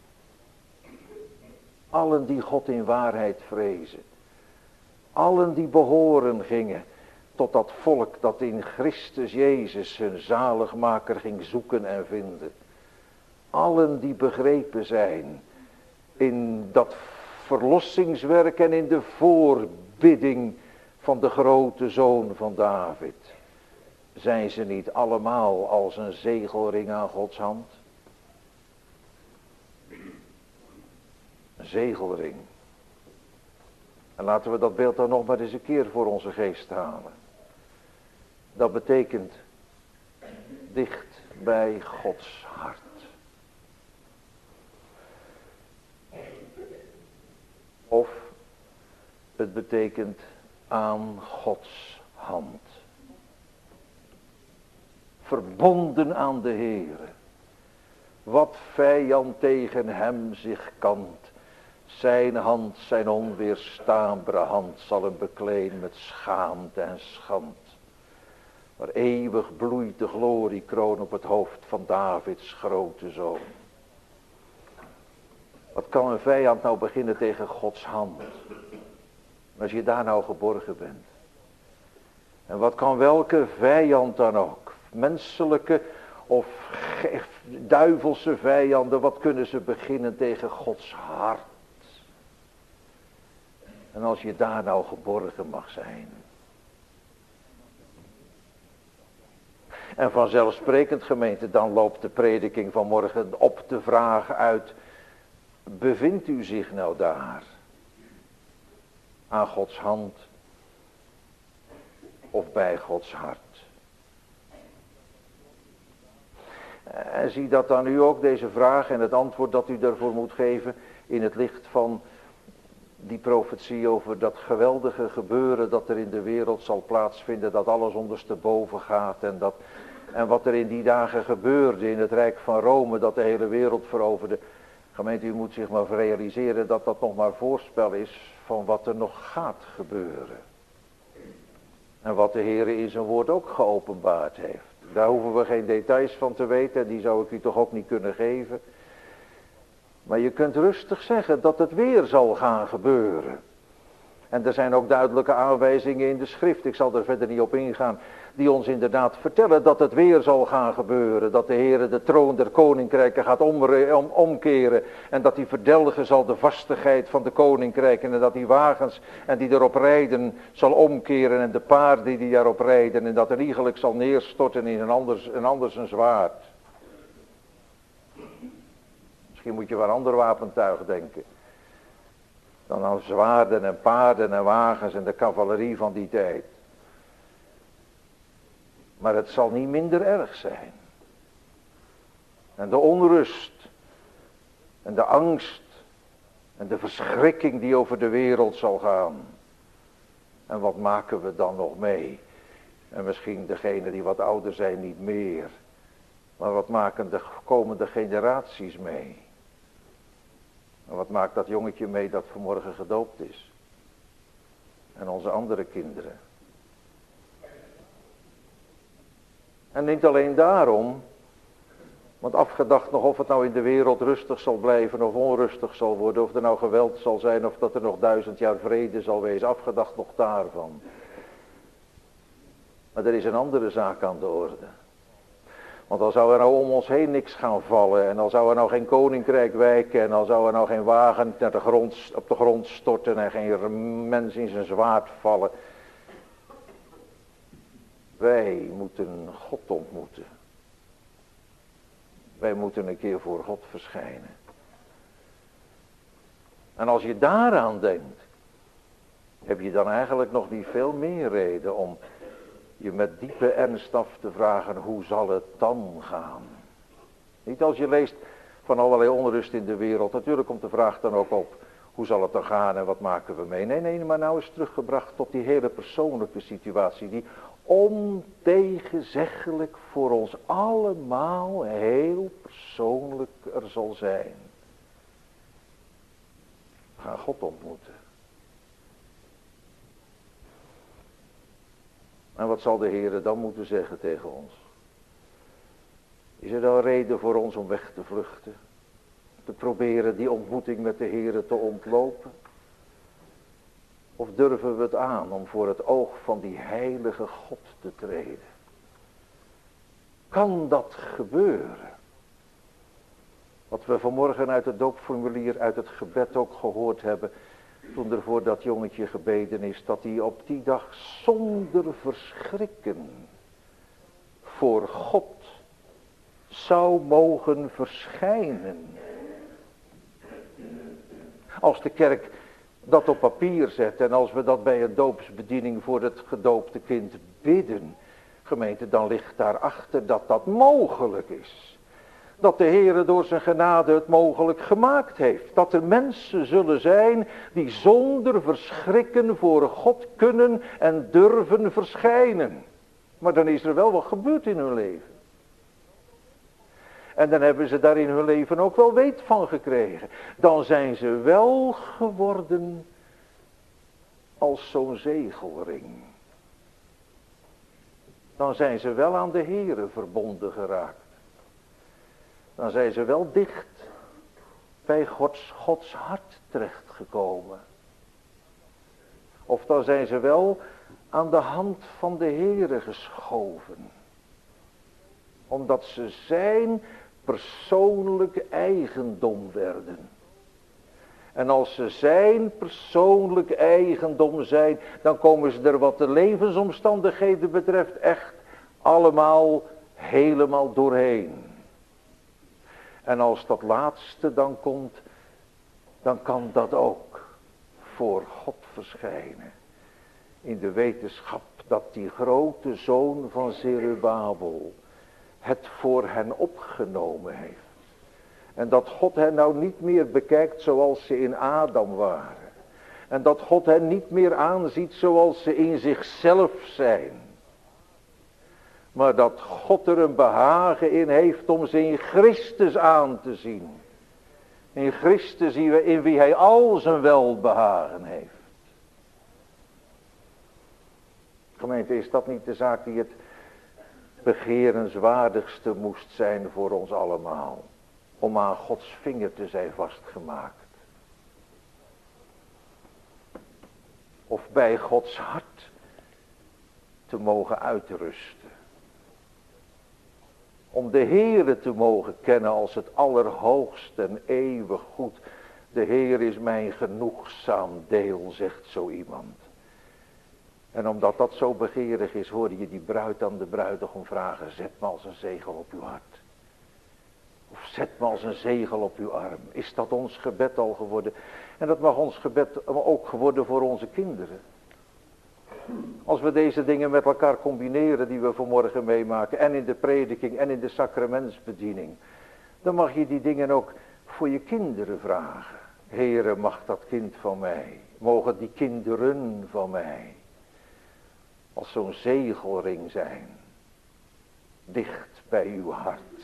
Allen die God in waarheid vrezen. Allen die behoren gingen tot dat volk dat in Christus Jezus hun zaligmaker ging zoeken en vinden. Allen die begrepen zijn in dat verlossingswerk en in de voorbidding van de grote zoon van David. Zijn ze niet allemaal als een zegelring aan Gods hand? Een zegelring. En laten we dat beeld dan nog maar eens een keer voor onze geest halen. Dat betekent dicht bij Gods hart. Of het betekent aan Gods hand. Verbonden aan de Heere. Wat vijand tegen hem zich kant. Zijn hand, zijn onweerstaanbare hand zal hem bekleen met schaamte en schand. Maar eeuwig bloeit de gloriekroon op het hoofd van Davids grote zoon. Wat kan een vijand nou beginnen tegen Gods hand? Als je daar nou geborgen bent. En wat kan welke vijand dan ook, menselijke of duivelse vijanden, wat kunnen ze beginnen tegen Gods hart? En als je daar nou geborgen mag zijn. En vanzelfsprekend gemeente, dan loopt de prediking van morgen op de vraag uit. Bevindt u zich nou daar? Aan Gods hand? Of bij Gods hart? En zie dat dan u ook, deze vraag en het antwoord dat u daarvoor moet geven, in het licht van die profetie over dat geweldige gebeuren dat er in de wereld zal plaatsvinden, dat alles ondersteboven gaat en, dat, en wat er in die dagen gebeurde in het Rijk van Rome, dat de hele wereld veroverde. Gemeente, u moet zich maar realiseren dat dat nog maar voorspel is van wat er nog gaat gebeuren. En wat de Heer in zijn woord ook geopenbaard heeft. Daar hoeven we geen details van te weten, die zou ik u toch ook niet kunnen geven. Maar je kunt rustig zeggen dat het weer zal gaan gebeuren. En er zijn ook duidelijke aanwijzingen in de schrift, ik zal er verder niet op ingaan, die ons inderdaad vertellen dat het weer zal gaan gebeuren. Dat de Heer de troon der koninkrijken gaat omre- om, omkeren. En dat hij verdelgen zal de vastigheid van de koninkrijken. En dat die wagens en die erop rijden zal omkeren. En de paarden die daarop rijden. En dat er iegelijk zal neerstorten in een anders een, anders een zwaard. Misschien moet je aan een ander wapentuig denken. Dan aan zwaarden en paarden en wagens en de cavalerie van die tijd. Maar het zal niet minder erg zijn. En de onrust. En de angst. En de verschrikking die over de wereld zal gaan. En wat maken we dan nog mee? En misschien degenen die wat ouder zijn niet meer. Maar wat maken de komende generaties mee? En wat maakt dat jongetje mee dat vanmorgen gedoopt is? En onze andere kinderen. En niet alleen daarom, Want afgedacht nog of het nou in de wereld rustig zal blijven of onrustig zal worden. Of er nou geweld zal zijn of dat er nog duizend jaar vrede zal wezen. Afgedacht nog daarvan. Maar er is een andere zaak aan de orde. Want al zou er nou om ons heen niks gaan vallen. En al zou er nou geen koninkrijk wijken. En al zou er nou geen wagen naar de grond, op de grond storten. En geen mens in zijn zwaard vallen. Wij moeten God ontmoeten. Wij moeten een keer voor God verschijnen. En als je daaraan denkt. Heb je dan eigenlijk nog niet veel meer reden om je met diepe ernst af te vragen, hoe zal het dan gaan? Niet als je leest van allerlei onrust in de wereld. Natuurlijk komt de vraag dan ook op, hoe zal het dan gaan en wat maken we mee? Nee, nee, maar nou is teruggebracht tot die hele persoonlijke situatie, die ontegenzeggelijk voor ons allemaal heel persoonlijk er zal zijn. We gaan God ontmoeten. En wat zal de Heer dan moeten zeggen tegen ons? Is er dan reden voor ons om weg te vluchten? Te proberen die ontmoeting met de Heer te ontlopen? Of durven we het aan om voor het oog van die heilige God te treden? Kan dat gebeuren? Wat we vanmorgen uit het doopformulier, uit het gebed ook gehoord hebben, toen er voor dat jongetje gebeden is, dat hij op die dag zonder verschrikken voor God zou mogen verschijnen. Als de kerk dat op papier zet en als we dat bij een doopsbediening voor het gedoopte kind bidden, gemeente, dan ligt daarachter dat dat mogelijk is. Dat de Heere door zijn genade het mogelijk gemaakt heeft. Dat er mensen zullen zijn die zonder verschrikken voor God kunnen en durven verschijnen. Maar dan is er wel wat gebeurd in hun leven. En dan hebben ze daar in hun leven ook wel weet van gekregen. Dan zijn ze wel geworden als zo'n zegelring. Dan zijn ze wel aan de Heere verbonden geraakt. Dan zijn ze wel dicht bij Gods, Gods hart terechtgekomen. Of dan zijn ze wel aan de hand van de Heere geschoven. Omdat ze zijn persoonlijke eigendom werden. En als ze zijn persoonlijk eigendom zijn, dan komen ze er wat de levensomstandigheden betreft echt allemaal helemaal doorheen. En als dat laatste dan komt, dan kan dat ook voor God verschijnen. In de wetenschap dat die grote zoon van Zerubabel het voor hen opgenomen heeft. En dat God hen nou niet meer bekijkt zoals ze in Adam waren. En dat God hen niet meer aanziet zoals ze in zichzelf zijn. Maar dat God er een behagen in heeft om ze in Christus aan te zien. In Christus in wie hij al zijn welbehagen heeft. Gemeente, is dat niet de zaak die het begerenswaardigste moest zijn voor ons allemaal? Om aan Gods vinger te zijn vastgemaakt. Of bij Gods hart te mogen uitrusten. Om de Heere te mogen kennen als het allerhoogste en eeuwig goed. De Heer is mijn genoegzaam deel, zegt zo iemand. En omdat dat zo begeerig is, hoorde je die bruid aan de bruidegom vragen, zet me als een zegel op uw hart. Of zet me als een zegel op uw arm. Is dat ons gebed al geworden? En dat mag ons gebed ook geworden voor onze kinderen. Als we deze dingen met elkaar combineren die we vanmorgen meemaken. En in de prediking en in de sacramentsbediening. Dan mag je die dingen ook voor je kinderen vragen. Heere, mag dat kind van mij. Mogen die kinderen van mij. Als zo'n zegelring zijn. Dicht bij uw hart.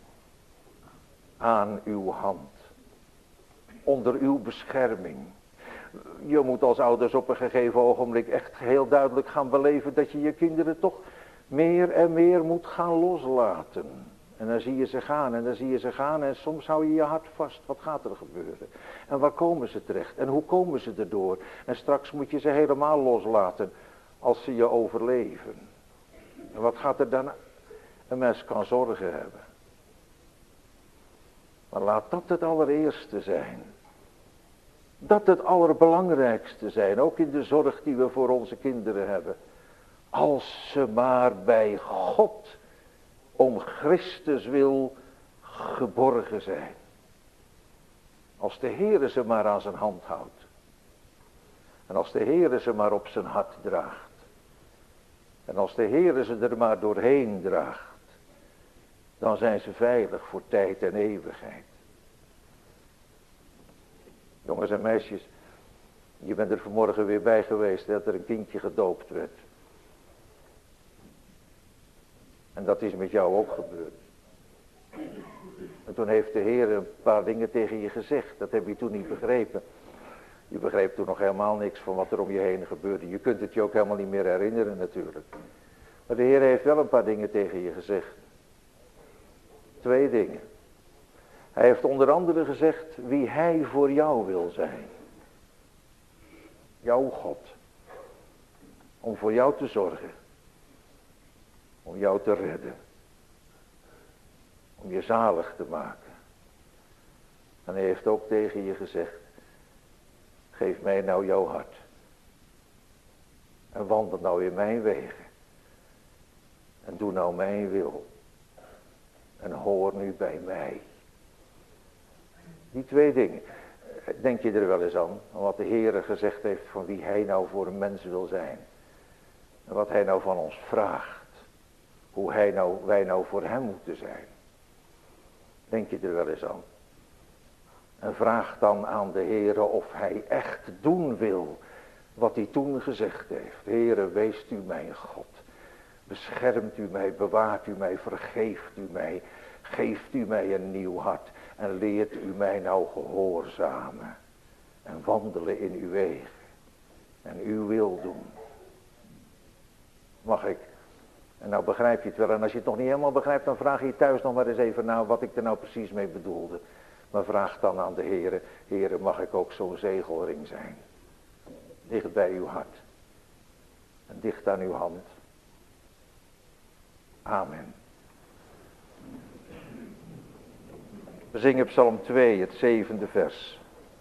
Aan uw hand. Onder uw bescherming. Je moet als ouders op een gegeven ogenblik echt heel duidelijk gaan beleven dat je je kinderen toch meer en meer moet gaan loslaten. En dan zie je ze gaan en dan zie je ze gaan en soms hou je je hart vast. Wat gaat er gebeuren? En waar komen ze terecht? En hoe komen ze erdoor? En straks moet je ze helemaal loslaten als ze je overleven. En wat gaat er dan? Een mens kan zorgen hebben. Maar laat dat het allereerste zijn. Dat het allerbelangrijkste zijn. Ook in de zorg die we voor onze kinderen hebben. Als ze maar bij God om Christus wil geborgen zijn. Als de Heere ze maar aan zijn hand houdt. En als de Heere ze maar op zijn hart draagt. En als de Heere ze er maar doorheen draagt. Dan zijn ze veilig voor tijd en eeuwigheid. Jongens en meisjes. Je bent er vanmorgen weer bij geweest dat er een kindje gedoopt werd. En dat is met jou ook gebeurd. En toen heeft de Heer een paar dingen tegen je gezegd. Dat heb je toen niet begrepen. Je begreep toen nog helemaal niks van wat er om je heen gebeurde. Je kunt het je ook helemaal niet meer herinneren natuurlijk. Maar de Heer heeft wel een paar dingen tegen je gezegd. Twee dingen. Hij heeft onder andere gezegd wie hij voor jou wil zijn. Jouw God. Om voor jou te zorgen. Om jou te redden. Om je zalig te maken. En hij heeft ook tegen je gezegd. Geef mij nou jouw hart. En wandel nou in mijn wegen. En doe nou mijn wil. En hoor nu bij mij. Die twee dingen. Denk je er wel eens aan. Aan wat de Heere gezegd heeft van wie hij nou voor een mens wil zijn. En wat hij nou van ons vraagt. Hoe hij nou, wij nou voor hem moeten zijn. Denk je er wel eens aan. En vraag dan aan de Heere of hij echt doen wil. Wat hij toen gezegd heeft. Heere, weest u mijn God. Beschermt u mij, bewaart u mij, vergeeft u mij. Geeft u mij een nieuw hart. En leert u mij nou gehoorzamen. En wandelen in uw wegen. En uw wil doen. Mag ik? En nou begrijp je het wel. En als je het nog niet helemaal begrijpt, dan vraag je thuis nog maar eens even naar wat ik er nou precies mee bedoelde. Maar vraag dan aan de Heere. Heere, mag ik ook zo'n zegelring zijn? Dicht bij uw hart. En dicht aan uw hand. Amen. We zingen Psalm twee, het zevende vers.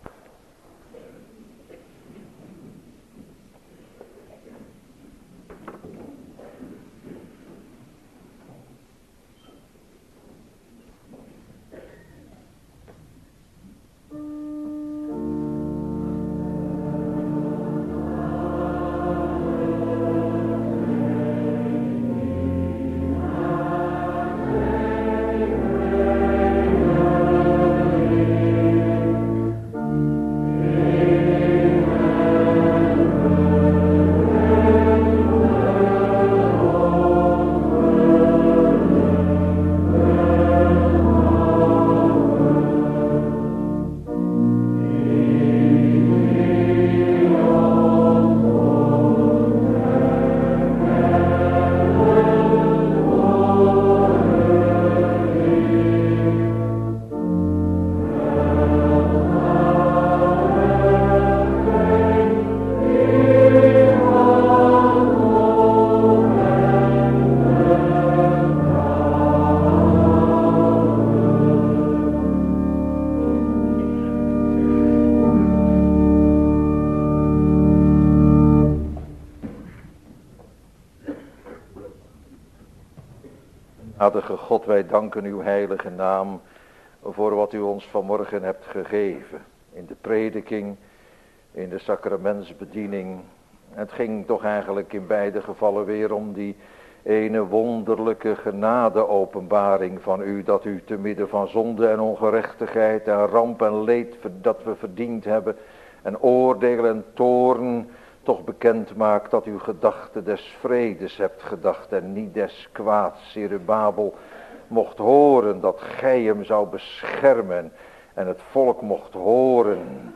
Aardige God, wij danken uw heilige naam voor wat u ons vanmorgen hebt gegeven. In de prediking, in de sacramentsbediening. Het ging toch eigenlijk in beide gevallen weer om die ene wonderlijke genade-openbaring van u. Dat u te midden van zonde en ongerechtigheid en ramp en leed dat we verdiend hebben. En oordeel en toorn toch bekend maakt dat u gedachte des vredes hebt gedacht en niet des kwaads. Zerubabel mocht horen dat gij hem zou beschermen en het volk mocht horen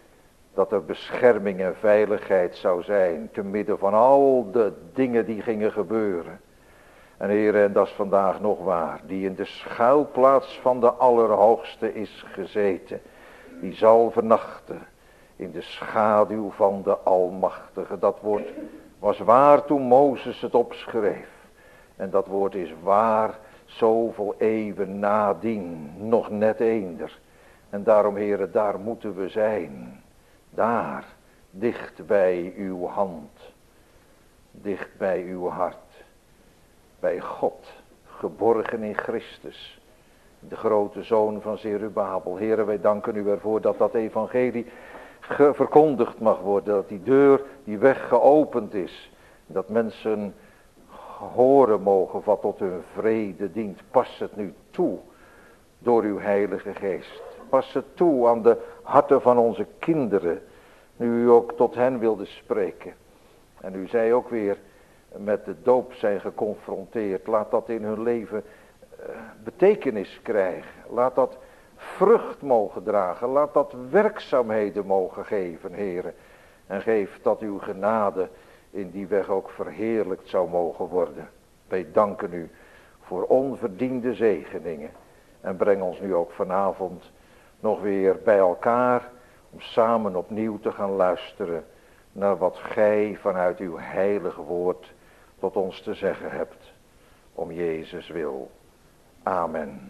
dat er bescherming en veiligheid zou zijn te midden van al de dingen die gingen gebeuren. En Heere, en dat is vandaag nog waar, die in de schuilplaats van de Allerhoogste is gezeten, die zal vernachten in de schaduw van de Almachtige. Dat woord was waar toen Mozes het opschreef. En dat woord is waar zoveel eeuwen nadien, nog net eender. En daarom, Heere, daar moeten we zijn. Daar, dicht bij uw hand, dicht bij uw hart. Bij God, geborgen in Christus, de grote zoon van Zerubabel. Heere, wij danken u ervoor dat dat evangelie verkondigd mag worden. Dat die deur, die weg geopend is. Dat mensen horen mogen wat tot hun vrede dient. Pas het nu toe door uw heilige geest. Pas het toe aan de harten van onze kinderen. Nu u ook tot hen wilde spreken. En u zei ook weer, met de doop zijn geconfronteerd. Laat dat in hun leven uh, betekenis krijgen. Laat dat vrucht mogen dragen. Laat dat werkzaamheden mogen geven, Heere. En geef dat uw genade in die weg ook verheerlijkt zou mogen worden. Wij danken u voor onverdiende zegeningen. En breng ons nu ook vanavond nog weer bij elkaar. Om samen opnieuw te gaan luisteren naar wat gij vanuit uw heilige woord tot ons te zeggen hebt. Om Jezus wil. Amen.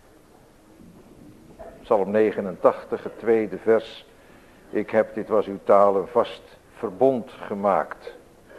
Psalm negenentachtig, het tweede vers. Ik heb, dit was uw taal, een vast verbond gemaakt.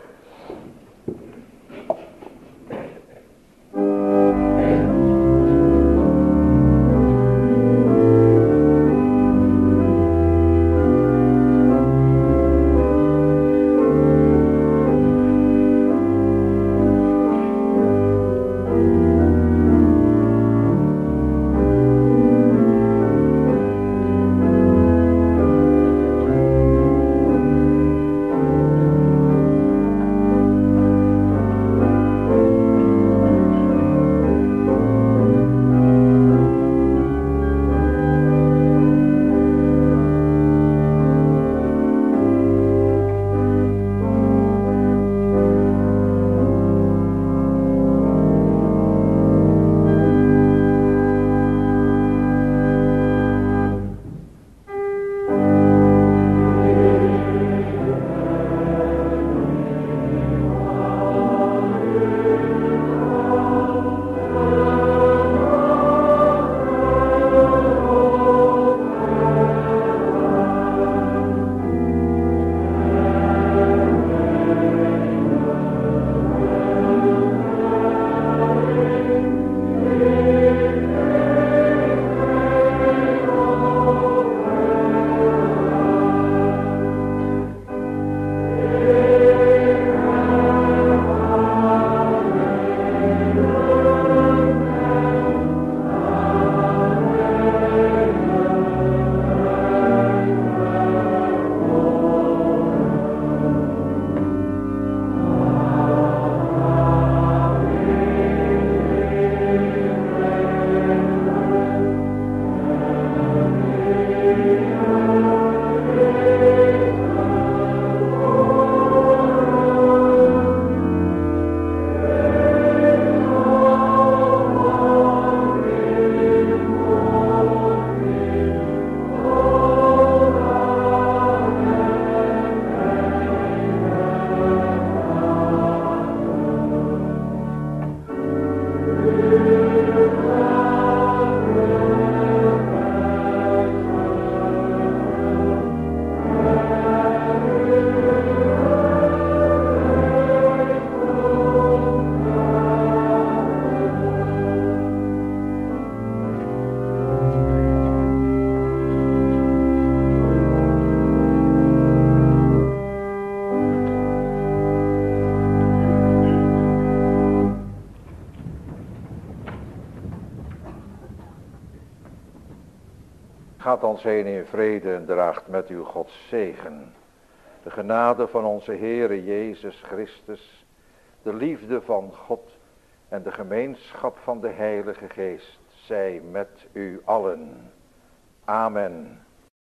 Gaat ons heen in vrede en draagt met u Gods zegen. De genade van onze Heere Jezus Christus, de liefde van God en de gemeenschap van de Heilige Geest zij met u allen. Amen.